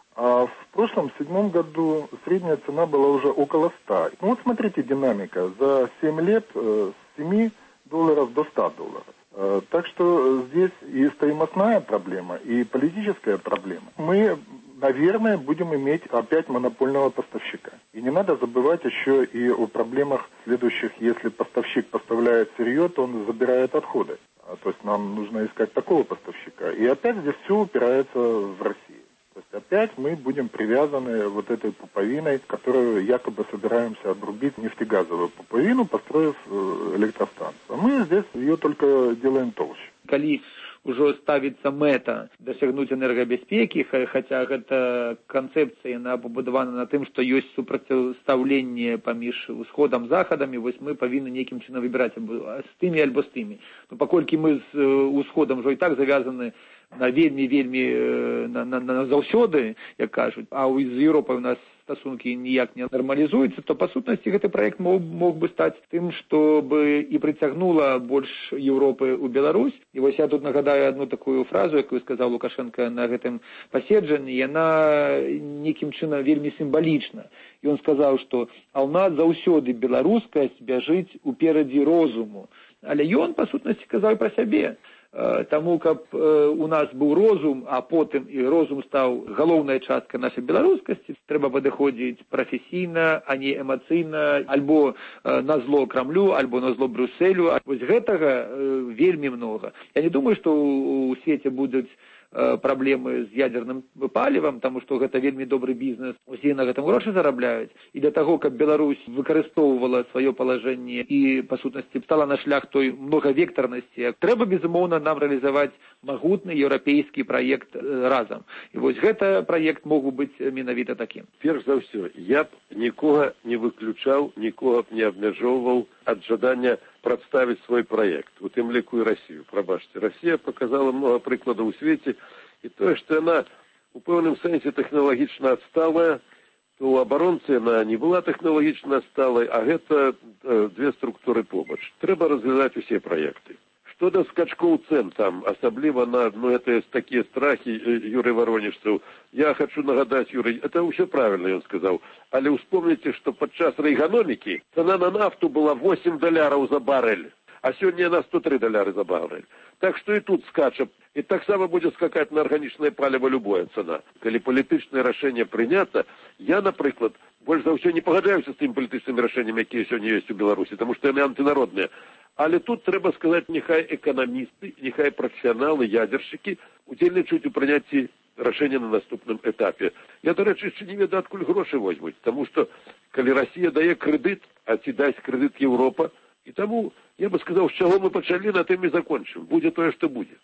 а в прошлом, в седьмом году, средняя цена была уже около ста. Ну вот смотрите, динамика. За семь лет с семи долларов до ста долларов. Так что здесь и стоимостная проблема, и политическая проблема. Мы, наверное, будем иметь опять монопольного поставщика. И не надо забывать еще и о проблемах следующих. Если поставщик поставляет сырье, то он забирает отходы. То есть нам нужно искать такого поставщика. И опять здесь все упирается в Россию. То есть опять мы будем привязаны вот этой пуповиной, которую якобы собираемся обрубить, нефтегазовую пуповину, построив электростанцию. А мы здесь ее только делаем толще. Коли уже ставится мета досягнуть энергобеспеки, хотя эта концепция она побудована на тем, что есть супрацьстаўленне паміж усходом захадам, и вот мы повинны неким чином выбирать с теми альбо с теми. Но покольки мы с усходом уже и так завязаны на вельмі-вельмі на, на, на заўсёды, як кажуть, а з Європою у нас стосунки ніяк не нормалізуються, то по сутності гэты проект мог, мог бы стать тым, чтобы и притягнула больше Европы у Беларусь. И вот я тут нагадаю одну такую фразу, якую сказал Лукашенко на гэтым паседжанні, и она неким чынам вельмі символична. И он сказал, что а у нас заўсёды беларускасць бяжыць уперадзе розуму. Але ён, по сутності, сказал про сябе. Таму, каб у нас быў розум, а потым і розум стаў галоўная частка нашай беларускасці, трэба падыходзіць прафесійна, а не эмацыйна, альбо на зло Крамлю, альбо на зло Брюсселю. Вось гэтага вельмі многа. Я не думаю, што у свеце будуць праблемы з ядерным палівам, таму што гэта вельмі добры бізнес, усе на гэтым грошы зарабляюць. І для таго, каб Беларусь выкарыстоўвала сваё палажэнне і, па сутнасці, стала на шлях той многавектарнасці, трэба, безумоўна, нам рэалізаваць магутны еўрапейскі праект разам. І вось гэта праект мог бы быць менавіта такім. Перш за ўсё, я б нікога не выключаў, нікога б не абмяжоўваў ад жадання представить свой проект, у тым ліку і Россию. Прабачце, Россия показала много прыкладаў у свеце, і тое, што яна у пэўным сэнсе тэхналагічна адсталая, то у абаронцы яна не была тэхналагічна адсталай, а гэта э, две структуры побач. Трэба разглядаць усе праекты. Што да скачкоў цен там, асабліва на, ну, это такія страхі Юрый Воронежцаў. Я хочу нагадаць, Юрый, это ўсё правильно, ён сказаў. Але успомніце, што падчас рэйганомікі цена на нафту была восемь даляраў за барэль, а сёння яна сто три даляры за барэль. Так што і тут скача. І таксама будзе скакаць на арганічнае паліва любая цена. Калі палітычнае рашэнне прынята, я, напрыклад, больш за ўсё не пагаджаюся з тымі палітычнымі рашэннямі, якія сёння ёсць у Беларусі, таму што яны антынародныя. Але тут трэба сказаць, няхай эканамісты, няхай прафесіяналы, ядершчыкі удзельнічаюць у прыняцці рашэння на наступным этапе. Я, да рэчы, яшчэ не ведаю, адкуль грошы возьмуць, таму што калі Расія дае крэдыт, а ці дасць крэдыт Еўропа, і таму я бы сказаў, з чаго мы пачалі, на тым і закончым. Будзе тое, што будзе.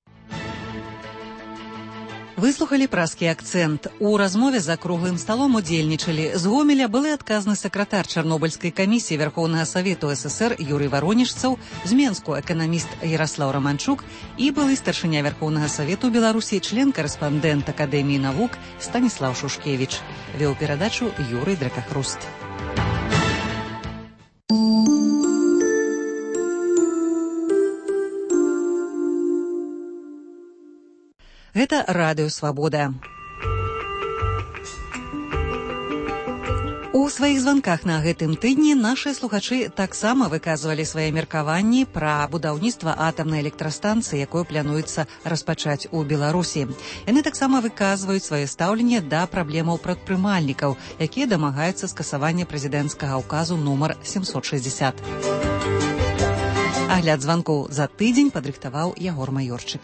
Выслухалі празкі акцэнт. У размове за круглым сталом удзельнічалі з Гомеля былы адказны сакратар Чарнобыльскай камісіі Верхоўнага Савету ССР Юрый Воронежцаў, з Менску эканаміст Ярослаў Романчук і былы старшыня Верхоўнага Савету Беларусі, член-карэспандэнт Акадэміі навук Станіслаў Шушкевіч. Вёў перадачу Юрый Дракахруст. Гэта радыё «Свабода». У сваіх званках на гэтым тыдні нашы слухачы таксама выказвалі свае меркаванні пра будаўніцтва атамнай электрастанцыі, якую плануецца распачаць у Беларусі. Яны таксама выказваюць сваё стаўленне да праблемаў прадпрымальнікаў, якія дамагаюцца скасавання прэзідэнцкага ўказу нумар семьсот шестьдесят. Агляд званкоў за тыдзень падрыхтаваў Ягор Маёрчык.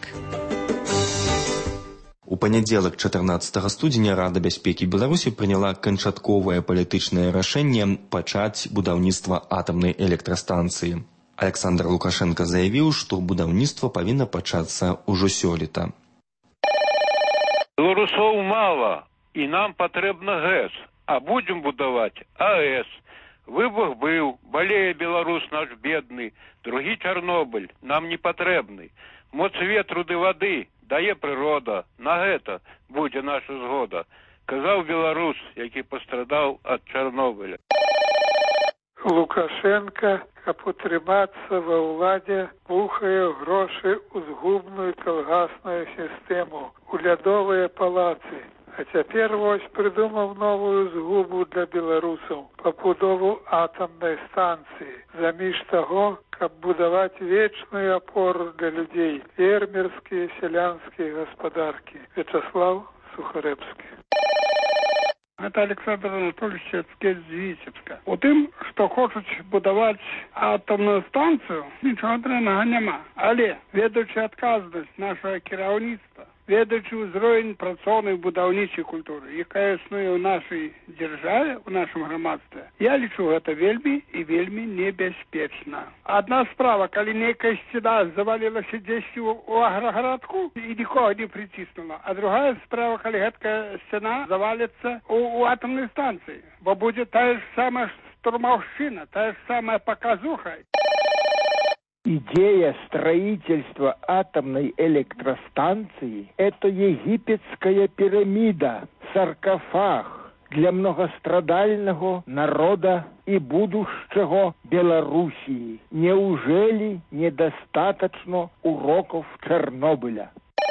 У панядзелак чатырнаццатага студзеня Рада бяспекі Беларусі прыняла канчатковае палітычнае рашэнне пачаць будаўніцтва атамнай электрастанцыі. Александр Лукашенко заявіў, што будаўніцтва павінна пачацца ўжо сёлета. Беларусоў мала, і нам патрэбна ГЭС, а будзем будаваць АЭС. Выбух быў, балее беларус наш бедны, другі Чарнобыль нам не патрэбны. Моц ветру ды вады дае прырода. На гэта будзе наша згода. Казаў беларус, які пастрадаў ад Чарнобыля. Лукашенко, каб утрымацца ва ўладзе, пухае грошы ў згубную калгасную сістэму, у лядовыя палацы. А цяпер вось прыдумаў новую згубу для беларусаў, пабудову атамнай станцыі, заміж таго, каб будаваць вечную апору для людзей, фермерскія, сялянскія гаспадаркі. Вячаслав Сухарэбскі. Это Александр Анатольевич Цецкевич з Віцебска. У тым, што хочуць будаваць атомную станцыю, нічога дрэннага няма. Але, ведаючы адказнасць нашага кіраўніцтва, ведаючы ўзровень працоўнай будаўнічай культуры, якая існуе ў нашай дзяржаве, у нашым грамадстве, я лічу гэта вельмі і вельмі небяспечна. Адна справа, калі нейкая сцена завалілася дзесьці ў аграгарадку і нікога не прыціснула, а другая справа, калі гэтая сцена заваліцца ў, у атомнай станцыі, бо будзе тая ж самая штурмаўшчына, тая ж самая паказуха. Идея строительства атомной электростанции – это египетская пирамида, саркофаг для многострадального народа и будущего Белоруссии. Неужели недостаточно уроков Чернобыля?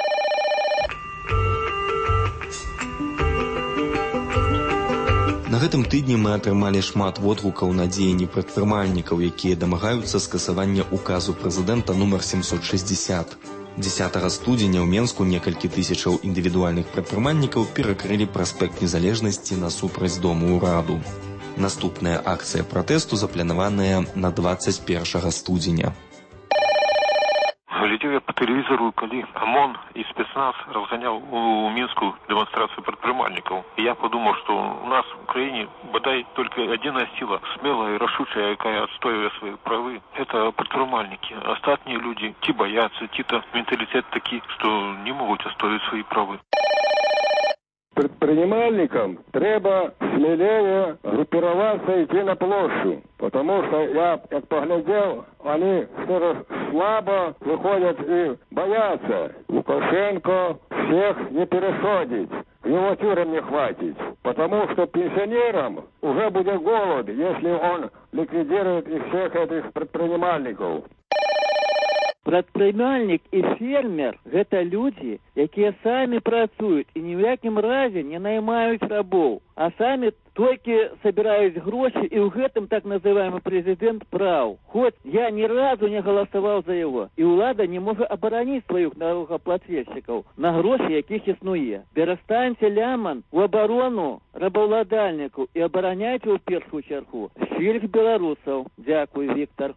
На гэтым тыдні мы атрымалі шмат водгукаў на дзеянні прадпрымальнікаў, якія дамагаюцца скасавання указу прэзідэнта нумар семьсот шестьдесят. дзесятага студзеня ў Менску некалькі тысячаў індывідуальных прадпрымальнікаў перакрылі праспект Незалежнасці насупраць дому ўраду. Наступная акцыя пратэсту запланаваная на двадцать першага студзеня. Глядзеў я по тэлевізору, калі ОМОН і спецназ разганяў у Мінску дэманстрацыю прадпрымальнікаў. І я подумаў, што у нас в краіне бадай толькі адзіная сіла, смелая і рашучая, якая адстойвае свае правы, это прадпрымальнікі. Астатнія людзі ці баяцца, ці-то менталітэт такі, што не могуць адстойваць свае правы. Предпринимальникам треба смелее группироваться и идти на площадь, потому что я, как поглядел, они все слабо выходят и боятся. Лукашенко всех не пересадить, его тюрем не хватит, потому что пенсионерам уже будет голод, если он ликвидирует их всех этих предпринимальников. Прадпрымальнік і фермер – гэта людзі, якія самі працуюць і ні ў якім разе не наймаюць рабоў, а самі толькі сабіраюць грошы, і ў гэтым так называемы прэзідэнт праў. Хоць я ні разу не галасаваў за яго, і ўлада не можа абараніць сваіх налогаплательшчыкаў на грошы, якіх існуе. Перастаньце ляман у абарону рабаўладальнікаў і абараняйце ў першую чаргу шчыльных беларусаў. Дзякуй, Віктор.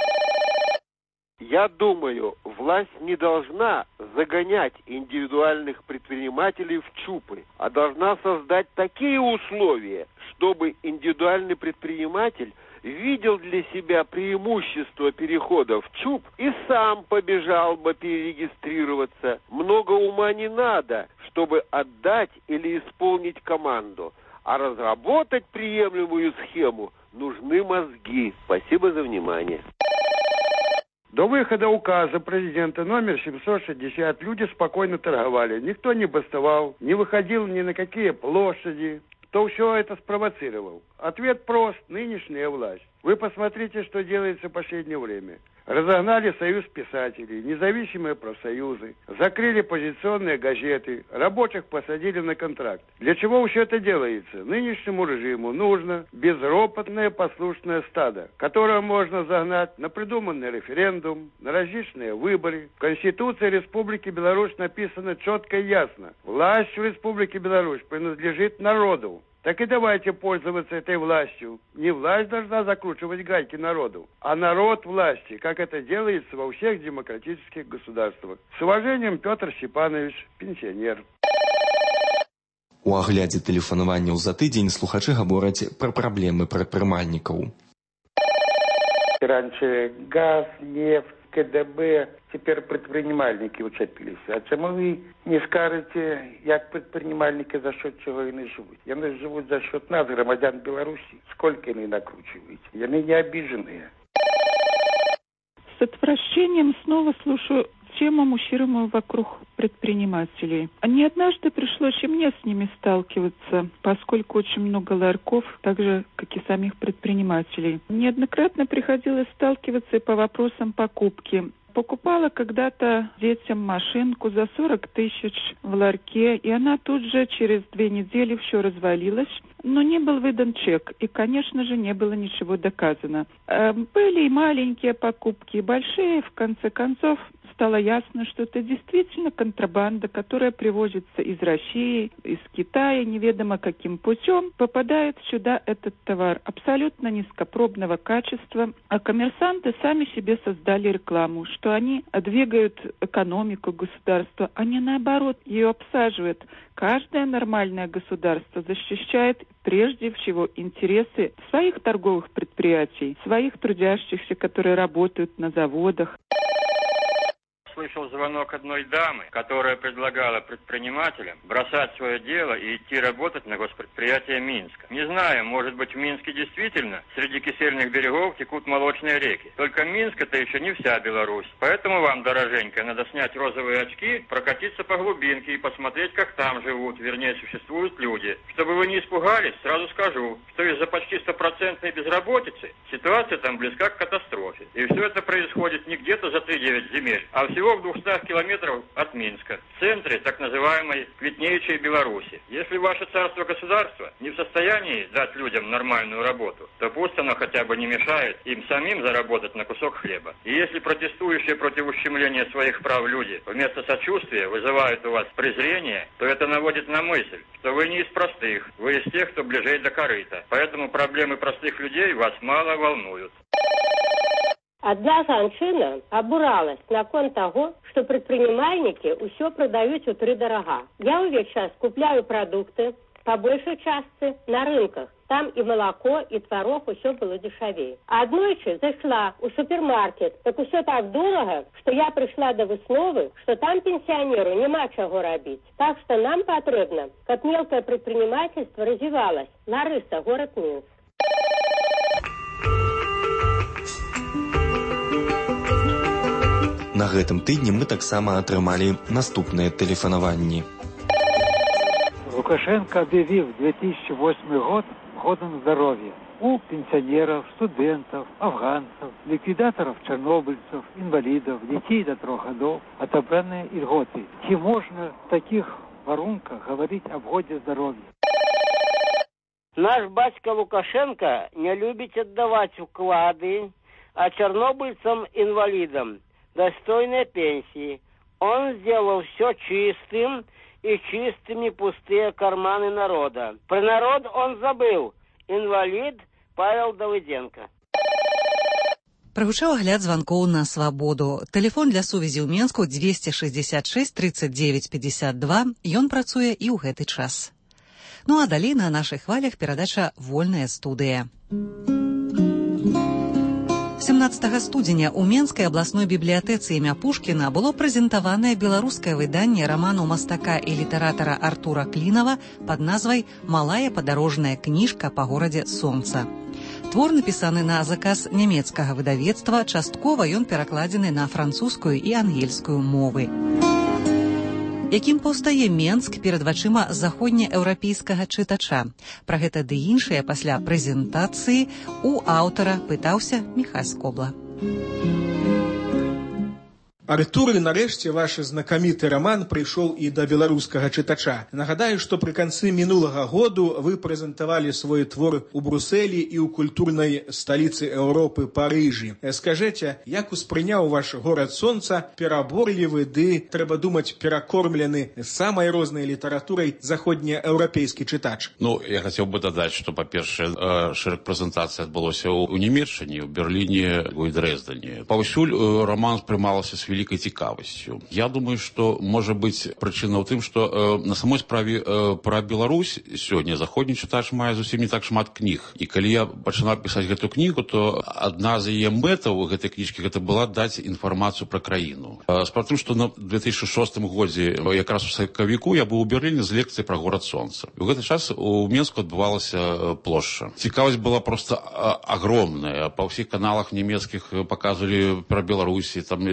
Я думаю, власть не должна загонять индивидуальных предпринимателей в ЧУПы, а должна создать такие условия, чтобы индивидуальный предприниматель видел для себя преимущество перехода в ЧУП и сам побежал бы перерегистрироваться. Много ума не надо, чтобы отдать или исполнить команду, а разработать приемлемую схему нужны мозги. Спасибо за внимание. До выхода указа президента номер семьсот шестьдесят люди спокойно торговали. Никто не бастовал, не выходил ни на какие площади. Кто все это спровоцировал? Ответ прост. Нынешняя власть. Вы посмотрите, что делается в последнее время. Разогнали союз писателей, независимые профсоюзы, закрыли позиционные газеты, рабочих посадили на контракт. Для чего все это делается? Нынешнему режиму нужно безропотное послушное стадо, которое можно загнать на придуманный референдум, на различные выборы. В Конституции Республики Беларусь написано четко и ясно. Власть в Республике Беларусь принадлежит народу. Так и давайте пользоваться этой властью. Не власть должна закручивать гайки народу, а народ власти, как это делается во всех демократических государствах. С уважением, Петр Степанович, пенсионер. У аглядзе тэлефанаванняў за тыдзень слухачы гавораць пра праблемы прадпрымальнікаў. Раньше газ, нефть, КДБ, теперь предпринимальники учепились. А чому ви не скажете, як предпринимальники за счет чего они живут? Они живут за счет нас, громадян Беларуси. Сколько они накручивают? Они не обиженные. С отвращением снова слушаю тему муссированную вокруг предпринимателей. Не однажды пришлось и мне с ними сталкиваться, поскольку очень много ларьков, так же, как и самих предпринимателей. Неоднократно приходилось сталкиваться и по вопросам покупки. Покупала когда-то детям машинку за сорок тысяч в ларьке, и она тут же через две недели все развалилась, но не был выдан чек, и, конечно же, не было ничего доказано. Э, были и маленькие покупки, и большие, в конце концов, стало ясно, что это действительно контрабанда, которая привозится из России, из Китая, неведомо каким путем, попадает сюда этот товар абсолютно низкопробного качества, а коммерсанты сами себе создали рекламу, что они двигают экономику государства, а не наоборот, ее обсаживают. Каждое нормальное государство защищает прежде всего интересы своих торговых предприятий, своих трудящихся, которые работают на заводах. Слышал звонок одной дамы, которая предлагала предпринимателям бросать свое дело и идти работать на госпредприятие Минска. Не знаю, может быть, в Минске действительно среди кисельных берегов текут молочные реки. Только Минск — это еще не вся Беларусь. Поэтому вам, дороженька, надо снять розовые очки, прокатиться по глубинке и посмотреть, как там живут, вернее, существуют люди. Чтобы вы не испугались, сразу скажу, что из-за почти стопроцентной безработицы ситуация там близка к катастрофе. И все это происходит не где-то за три-девять земель, а всего в двухстах километров от Минска, в центре так называемой квитнеющей Беларуси. Если ваше царство-государство не в состоянии дать людям нормальную работу, то пусть оно хотя бы не мешает им самим заработать на кусок хлеба. И если протестующие против ущемления своих прав люди вместо сочувствия вызывают у вас презрение, то это наводит на мысль, что вы не из простых, вы из тех, кто ближе до корыта. Поэтому проблемы простых людей вас мало волнуют. Одна жанчына абуралась наконт таго, што прадпрымальнікі ўсё прадаюць утрыдарага. Я ўвесь час купляю прадукты па большай частцы на рынках. Там і малако, і тварог, усё было дешавей. А аднойчы зайшла ў супермаркет, так усё так дорага, што я прыйшла да высновы, што там пенсіянеру няма чаго рабіць. Так што нам патрэбна, каб мелкае прадпрымальніцтва развівалась. Ларыса, горад Мінск. На гэтым тыдні мы таксама атрымалі наступныя тэлефанаванні. Лукашенко объявил две тысячи восьмой год годом здоровья. У пенсионеров, студентов, афганцев, ликвидаторов, чернобыльцев, инвалидов, детей до трех годов отобраны льготы. Чи можно в таких воронках говорить об годе здоровья? Наш батька Лукашенко не любит отдавать вклады, а чернобыльцам-инвалидам достойной пенсии. Он сделал все чистым, и чистыми пустые карманы народа. Про народ он забыл. Инвалид Павел Давыденко. Прагучаў агляд званкоў на свабоду. Тэлефон для сувязі ў Менску двести шестьдесят шесть тридцать девять пятьдесят два. Ён працуе і ў гэты час. Ну а далей на нашых хвалях перадача «Вольная студыя». семнадцатага студзеня ў Менскай абласной бібліятэцы імя Пушкіна было прэзентаванае беларускае выданне раману мастака і літаратара Артура Клінава пад назвай «Малая падарожная кніжка па горадзе Сонца». Твор напісаны на заказ нямецкага выдавецтва, часткова ён перакладзены на французскую і ангельскую мовы. Якім паўстае Менск перад вачыма заходнееўрапейскага чытача. Пра гэта ды іншае пасля прэзентацыі у аўтара пытаўся Міхай Скобла. Артур, нарэшце ваш знакаміты раман прыйшоў і да беларускага чытача. Нагадаю, што пры канцы мінулага году вы прэзентавалі свой твор у Брусэлі і ў культурнай сталіцы Еўропы Парыжы. Скажыце, як успрыняў ваш горад Сонца пераборлівы ды, трэба думаць, перакормлены самай рознай літаратурай заходнееўрапейскі чытач? Ну, я хацеў бы дадаць, што, па-першае, шэраг прэзентацый адбылося ў Нямецчыне, ў Берліне, у Дрэздане. Паўсюль раман спрымалася з великой цікавасцю. Я думаю, что может быть причина в тым, что э, на самой справе э, про Беларусь сёння заходні чытач мае зусім не так шмат кніг. І калі я пачынаў пісаць гэту кнігу, то адна з яе мэтаў гэтай кніжкі гэта была даць інфармацыю пра краіну. Э, Справа в тым, што на две тысячи шостым годзе, якраз у сакавіку, я быў у Берліне з лекцыяй пра горад Сонца. І ў гэты час у Менску адбывалася плошча. Цікавасць была просто агромная. Па ўсіх каналах нямецкіх паказвалі пра Беларусі, там нешта казалі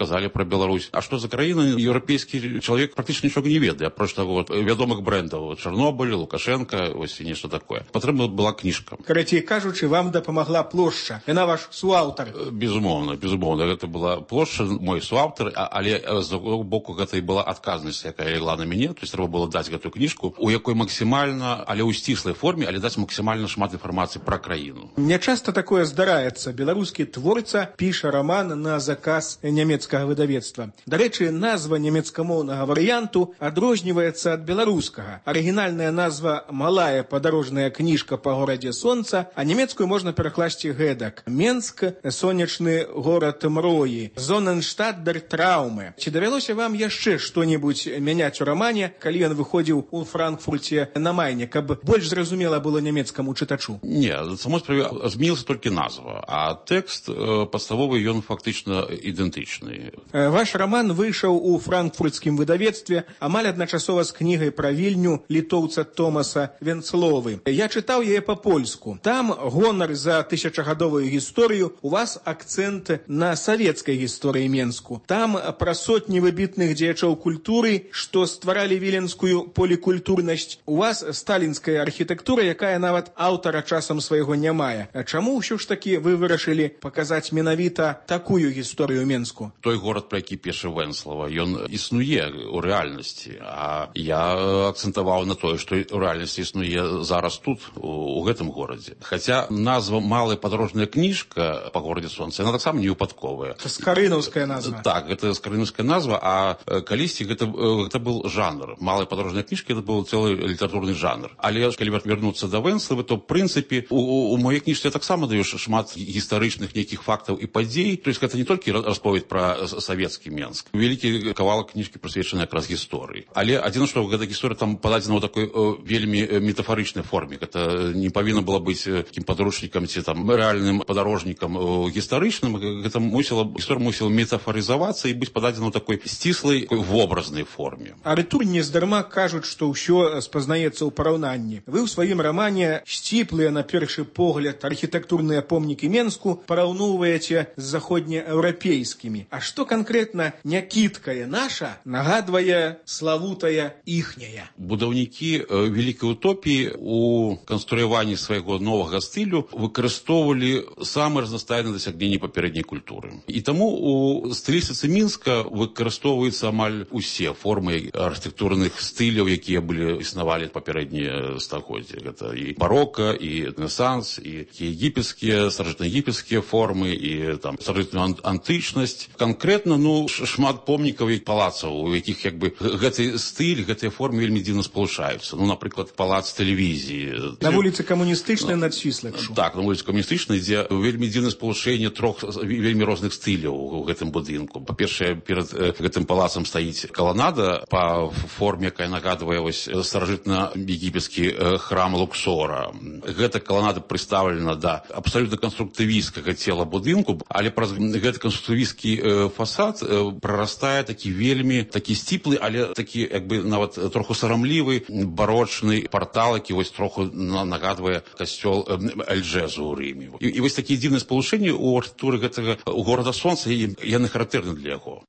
сказалі пра Беларусь. А што за краіна, еўрапейскі чалавек практычна нічога не ведае, апроч таго вядомых брэндаў Чарнобыль, Лукашенка, вось і нешта такое. Патрэбна была кніжка. Карацей кажучы, вам дапамагла плошча. Яна ваш суаўтар. Безумоўна, безумоўна, гэта была плошча, мой суаўтар, але з другого боку гэта і была адказнасць, якая легла на мяне, то есть трэба было даць гэтую кніжку, у якой максімальна, але ў сціслай форме, але даць максімальна шмат інфармацыі пра краіну. Не часта такое здараецца. Беларускі творца піша раман на заказ нямецкага выдавецтва. Дарэчы, назва нямецкамоўнага варыянту адрозніваецца ад беларускага. Арыгінальная назва «Малая падарожная кніжка па горадзе сонца», а нямецкую можна перакласці гэтак: Менск, сонечны горад мроі, Зоненштадт дер Трауме. Ці давялося вам яшчэ што-небудзь мяняць у рамане, калі ён выходзіў у Франкфурце на Майне, каб больш зразумела было нямецкаму чытачу? Не, самой справе змянілася толькі назва, а тэкст падставовы ён фактычна ідэнтычны. Ваш раман выйшаў у франкфуртскім выдавецтве амаль адначасова з кнігай пра Вільню літоўца Томаса Венцловы. Я чытаў яе па-польску. Там гонар за тысячагадовую гісторыю, у вас акцэнт на савецкай гісторыі Менску. Там пра сотні выбітных дзеячоў культуры, што стваралі віленскую полікультурнасць. У вас сталінская архітэктура, якая нават аўтара часам свайго не мае. Чаму ўсё ж такі вы вырашылі паказаць менавіта такую гісторыю Менску? Той горад, пра які піша Венцлава, ён існуе ў рэальнасці, а я акцэнтаваў на тое, што ў рэальнасці існуе зараз тут, у гэтым горадзе. Хаця назва «Малая падарожная кніжка па горадзе сонца», яна таксама не выпадковая. Это скарынаўская назва. Так, гэта скарынаўская назва, а калісьці гэта, гэта был жанр. «Малая падарожная кніжка» это был цэлы літаратурны жанр. Але калі вярнуцца да Венцлавы, то в прынцыпе у, у моей кніжцы я таксама даю шмат гістарычных нейкіх фактаў і падзей. То есть гэта не толькі расповедь пра савецкі Менск. Вялікі кавалак кніжкі прысвечаны якраз гісторыі. Але адзін, што гэта гісторыя там пададзена ў такой о, вельмі метафарычнай форме. Гэта не павінна было быць такім падручнікам ці там рэальным падарожнікам гістарычным. Гэта мусіла, гісторыя мусіла метафарызавацца і быць пададзена ў такой сціслай вобразнай форме. А рытур нездарма кажуць, што ўсё спазнаецца ў параўнанні. Вы ў сваім рамане сціплыя на першы погляд архітэктурныя помнікі Менску параўноўваеце з заходнееўрапейскімі. А што канкрэтна някідкая наша нагадвае славутая іхняя? Будаўнікі вялікай утопіі у канструяванні свайго новага стылю выкарыстоўвалі самыя разнастайныя дасягненні папярэдняй культуры. І таму у стылістыцы Мінска выкарыстоўваюцца амаль усе формы архітэктурных стыляў, якія былі існавалі папярэднія стагоддзі. Гэта і барока, і рэнесанс, і егіпецкія, старажытнаегіпецкія формы, і там старажытную антычнасць. Канкрэтна, ну, шмат помнікаў і палацаў, у якіх як бы гэты стыль, гэтыя формы вельмі дзіўна спалучаюцца. Ну, напрыклад, палац тэлевізіі. На вуліцы камуністычнай над Свіслакшу. Так, на вуліцы камуністычнай, дзе вельмі дзіўнае спалучэнне трох вельмі розных стыляў у гэтым будынку. Па-першае, перад гэтым палацам стаіць каланада па форме, якая нагадвае вось старажытна-егіпецкі храм Луксора. Гэта каланада прыстаўлена да абсалютна канструктывісцкага цела будынку, але праз гэты канструктывісцкі фасад прарастае такі вельмі такі сціплы, але такі як бы нават троху сарамлівы барочны партал, які вось троху нагадвае касцёл Эльджезу ў Рыме. І, і вось такія дзіўныя спалучэнні ў архітэктуры гэтага горада сонца, яны характэрны для яго.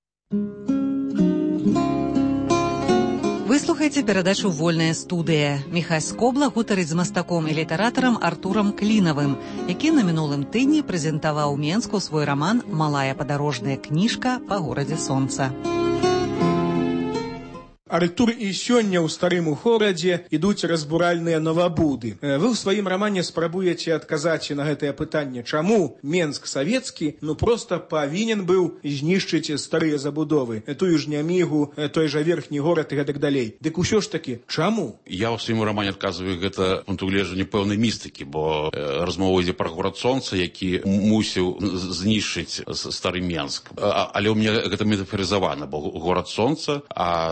Вы слухаеце перадачу «Вольная студыя». Міхась Скобла гутарыць з мастаком і літаратарам Артурам Клінавым, які на мінулым тыдні прэзентаваў Менску свой раман «Малая падарожная кніжка па горадзе сонца». Артур, і сёння ў старым горадзе ідуць разбуральныя новабуды. Вы ў сваім рамане спрабуеце адказаць на гэтае пытанне, чаму Менск савецкі ну проста павінен быў знішчыць старыя забудовы, тую ж Нямігу, той жа верхні горад і гэтак далей. Дык усё ж такі, чаму? Я ў сваім рамане адказваю гэта пункту гледжання пэўнай містыкі, бо размова ідзе пра горад сонца, які мусіў знішчыць стары Менск. Але ў мяне гэта метафарызавана, бо горад сонца, а тое, што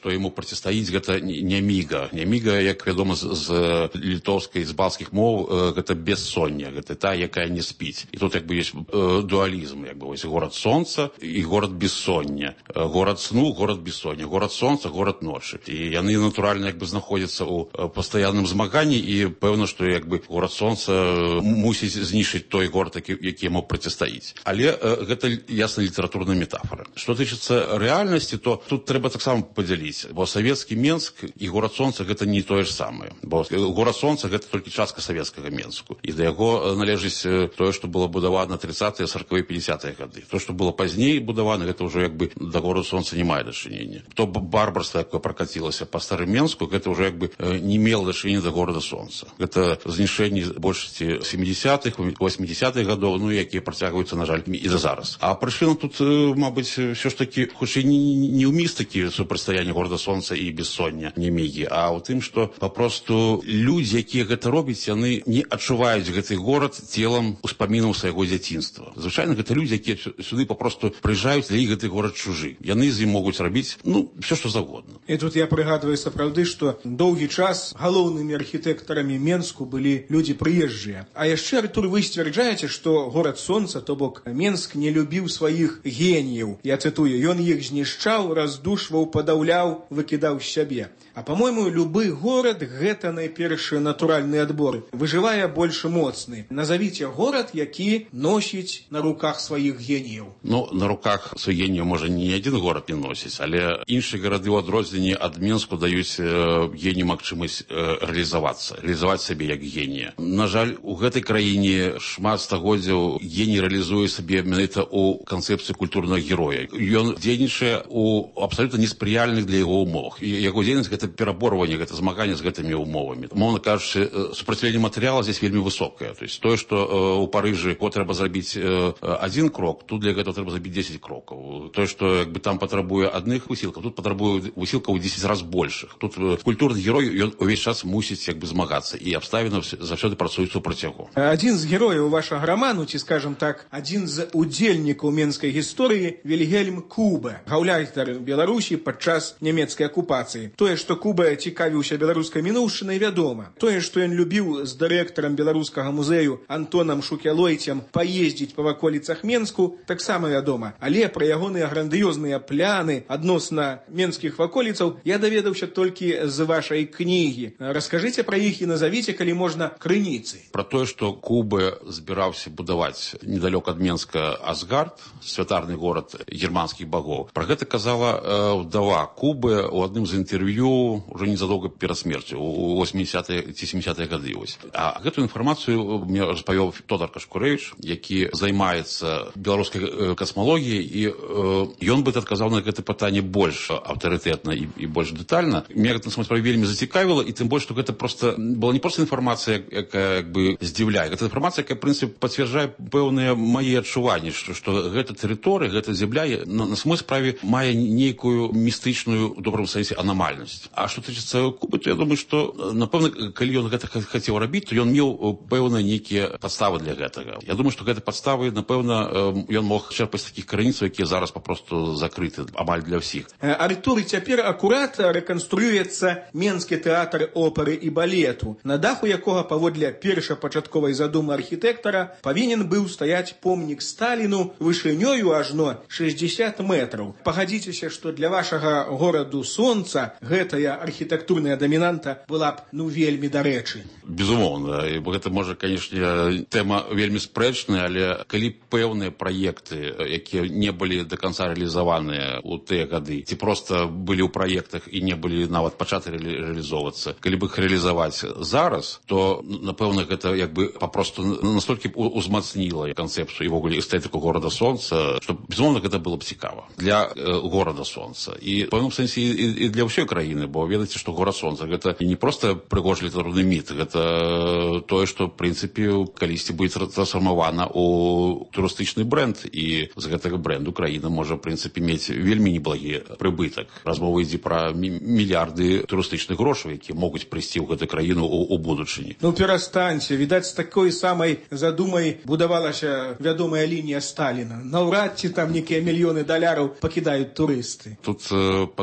што яму процістаіць, гэта няміга. Няміга, як вядома, з, з літоўскай, з балцкіх моў, гэта бессоння, гэта та, якая не спіць. І тут як бы ёсць дуалізм, як бы вось горад сонца і горад бессоння. Горад сну, горад бессоння, горад сонца, горад ночы. І яны натуральна як бы знаходзяцца ў пастаянным змаганні, і пэўна, што як бы горад сонца мусіць знішчыць той горад, які, які яму процістаіць. Але гэта ясна літаратурная метафора. Што тычыцца рэальнасці, то тут трэба таксама падзяліць, бо савецкі Менск і горад сонца гэта не тое ж самае. Бо горад сонца гэта толькі частка савецкага Менску. І да яго належыць тое, што было будавана тридцатыя, сорокавыя, пятидесятыя гады. То, што было пазней будавана, гэта ўжо як бы да гораду сонца не мае дачынення. То барбарства, якое пракацілася па старым Менску, гэта ўжо як бы не мела дачынення да горада сонца. Гэта знішэнне большасці семидесятых, восьмидесятых гадоў, ну, якія працягваюцца, на жаль, і да зараз. А прычына тут, мабыць, все ж таки, хутчэй не ў містыкі супрацьстаяння горада сонца і бессоння, нямігі, а ў тым, што папросту людзі, якія гэта робяць, яны не адчуваюць гэты горад целам успамінаў свайго дзяцінства. Звычайна гэта людзі, якія сюды папросту прыязджаюць, для іх гэты горад чужы. Яны з ім могуць рабіць, ну, все што загодна. І тут я прыгадваю сапраўды, што доўгі час галоўнымі архітэктарамі Менску былі людзі прыезджыя. А яшчэ, Артур, вы сцвярджаеце, што горад сонца, то бок Менск, не любіў сваіх геніяў. Я цытую, ён іх знішчаў, раздушваў, падаўляў, выкідаў з сябе. А, по-мойму, любы горад – гэта найпершы натуральны адбор. Выжывае больш моцны. Назавіце горад, які носіць на руках сваіх геніяў. Ну, на руках сваіх геніяў, можа, не адзін горад не носіць, але іншыя гарады ў адрозненні ад Менску даюць э, генію магчымасць э, рэалізавацца, рэалізаваць сабе як генія. На жаль, у гэтай краіне шмат стагоддзяў геній рэалізуе сабе менавіта ў канцэпцыі культурнага героя. Ён дзейнічае ў абсалютна неспрыяльных для яго умовах. Яго дзейнасць гэта пераборванне, гэта змаганне з гэтымі умовамі. Мовна кажучы, супраціўленне матэрыяла здесь вельмі высокае. То есть тое, што ў Парыжы трэба зрабіць адзін крок, тут для гэтага трэба зрабіць дзесяць крокаў. Тое, што як бы там патрабуе адных высілкаў, тут патрабуе высілкаў у дзесяць раз большых. Тут культурны герой, ён увесь час мусіць як бы змагацца, і абставіны заўсёды працуюць супраць яго. Адзін з герояў вашага раману, ці, скажам так, адзін з удзельнікаў менскай гісторыі Вільгельм Куба, гаўляйтар Беларусі падчас нямецкай акупацыі. Тое, што Куба цікавіўся беларускай мінуўшчынай, вядома. Тое, што ён любіў з дырэктарам беларускага музею Антонам Шукялойцем паездзіць па ваколіцах Менску, таксама вядома. Але пра ягоныя грандыёзныя пляны адносна менскіх ваколіцаў я даведаўся толькі з вашай кнігі. Раскажыце пра іх і назавіце, калі можна, крыніцы. Пра тое, што Куба збіраўся будаваць недалёк ад Менска Асгард, святарны горад германскіх багоў. Пра гэта казала э, ўдава Кубы ў адным з інтэрв'ю уже незадолго перед смерцю, у восьмидесятыя ці семидесятыя гады. Вось. А гэту інфармацыю мне распавёў Тодар Кашкурэвіч, які займаецца беларускай касмалогіяй, і э, ён бы адказаў на гэта пытанне больш аўтарытэтна і, і больш дэтальна. Мне гэта на справе вельмі зацікавіла, і тым больш, што гэта просто была не проста інфармацыя, якая як бы здзіўляе. Гэта інфармацыя, якая, в прынцыпе, пацвярджае пэўныя мае адчуванні, што, што гэта тэрыторыя, гэта зямля на, на самой справе мае нейкую містычную, у добрым сэнсе, анамальнасць. А што тычыцца Кубы, то я думаю, што, напэўна, калі ён гэта хацеў рабіць, то ён меў пэўна нейкія падставы для гэтага. Я думаю, што гэта падставы, напэўна, ён мог чэрпаць такіх крыніцаў, якія зараз папросту закрыты амаль для ўсіх. Артур, цяпер акурат рэканструюецца Менскі тэатр оперы і балету, на даху якога паводле першапачатковай задумы архітэктара павінен быў стаяць помнік Сталіну вышынёю ажно шэсцьдзесят метраў. Пагадзіцеся, што для вашага гораду сонца гэтая архітэктурная дамінанта была б, ну, вельмі дарэчы. Безумоўна. Гэта, можа, канешне, тэма вельмі спрэчная, але калі пэўныя праекты, якія не былі да канца рэалізаваныя ў тыя гады, ці проста былі ў праектах і не былі нават пачаты рэалізоўвацца, калі б іх рэалізаваць зараз, то, напэўна, гэта як бы папросту настолькі узмацніла канцэпцыю і ввогуле эстэтыку горада сонца, што, безумоўна, гэта было б цікава для э, горада сонца. І, в пэўным сэнсе, і, і для ўсёй краіны, бо ведаеце, што горад сонца гэта не проста прыгожы літаратурны міт, гэта тое, што, в прынцыпе, калісьці будзе трансфармавана ў турыстычны бренд, і з гэтага бренду краіна можа, в прынцыпе, мець вельмі неблагі прыбытак. Размова ідзе пра мільярды турыстычных грошаў, якія могуць прыйсці ў гэту краіну ў, ў будучыні. Ну, перастаньце. Відаць, з такой самай задумай будавалася вядомая лінія Сталіна. Наўрад ці там нейкія мільёны даляраў пакідаюць турысты. Тут э, пад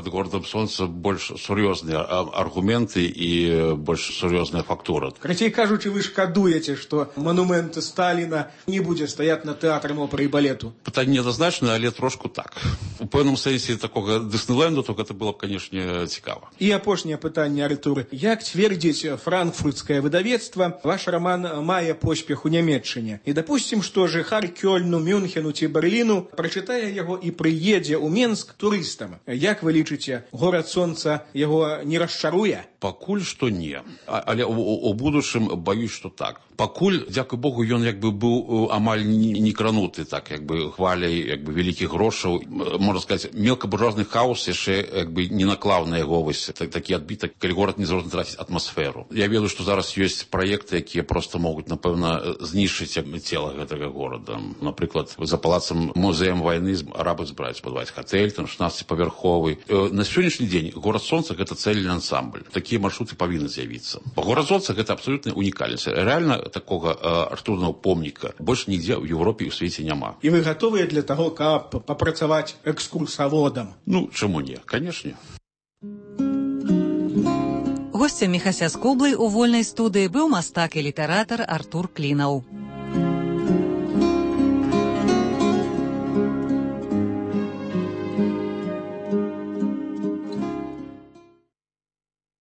горадам сонца больш сур'ёзныя аргументы і больш сур'ёзная фактура. Карацей кажучы, вы шкадуеце, што манумент Сталіна не будзе стаяць на тэатрам оперы і балету? Пытанне неадназначнае, але трошку так. У пэўным сэнсе такога Дыснейленду, то гэта было б, канешне, цікава. І апошняе пытанне, Артур. Як цвердзіць франкфуртскае выдавецтва, ваш роман мае поспех у Нямецчыне? І дапусцім, што жыхар Кёльну, Мюнхену ці Берліну прачытае яго і прыедзе ў Менск турыстам. Як вы лічыце, горад сонца яго не расчаруе? Пакуль што не. А, але у, у будучым баюсь, што так. Пакуль, дзякуй Богу, ён як бы быў амаль не крануты, так, як бы хваляй, як бы вялікіх грошаў. Можна сказаць, мелкабуржуазны хаос яшчэ як бы не наклаў на яго вось так, такі адбітак, калі горад не зможа траціць атмасферу. Я ведаю, што зараз ёсць праекты, якія проста могуць, напэўна, знішчыць цела гэтага горада. Напрыклад, за палацам музеем вайны арабы збіраюць будаваць гатэль, там шаснаццаціпавярховы. На сённяшні дзень горад сонца гэта цэльны ансамбль. Такія маршруты павінны з'явіцца. Горад сонца гэта абсалютная унікальнасць. Рэальна такога архітэктурнага помніка больш нідзе ў Еўропе і ў свеце няма. І вы гатовыя для таго, каб папрацаваць экскурсаводам? Ну, чаму не? Канешне. Госцем Міхася з Кублай у вольнай студыі быў мастак і літаратар Артур Клінаў.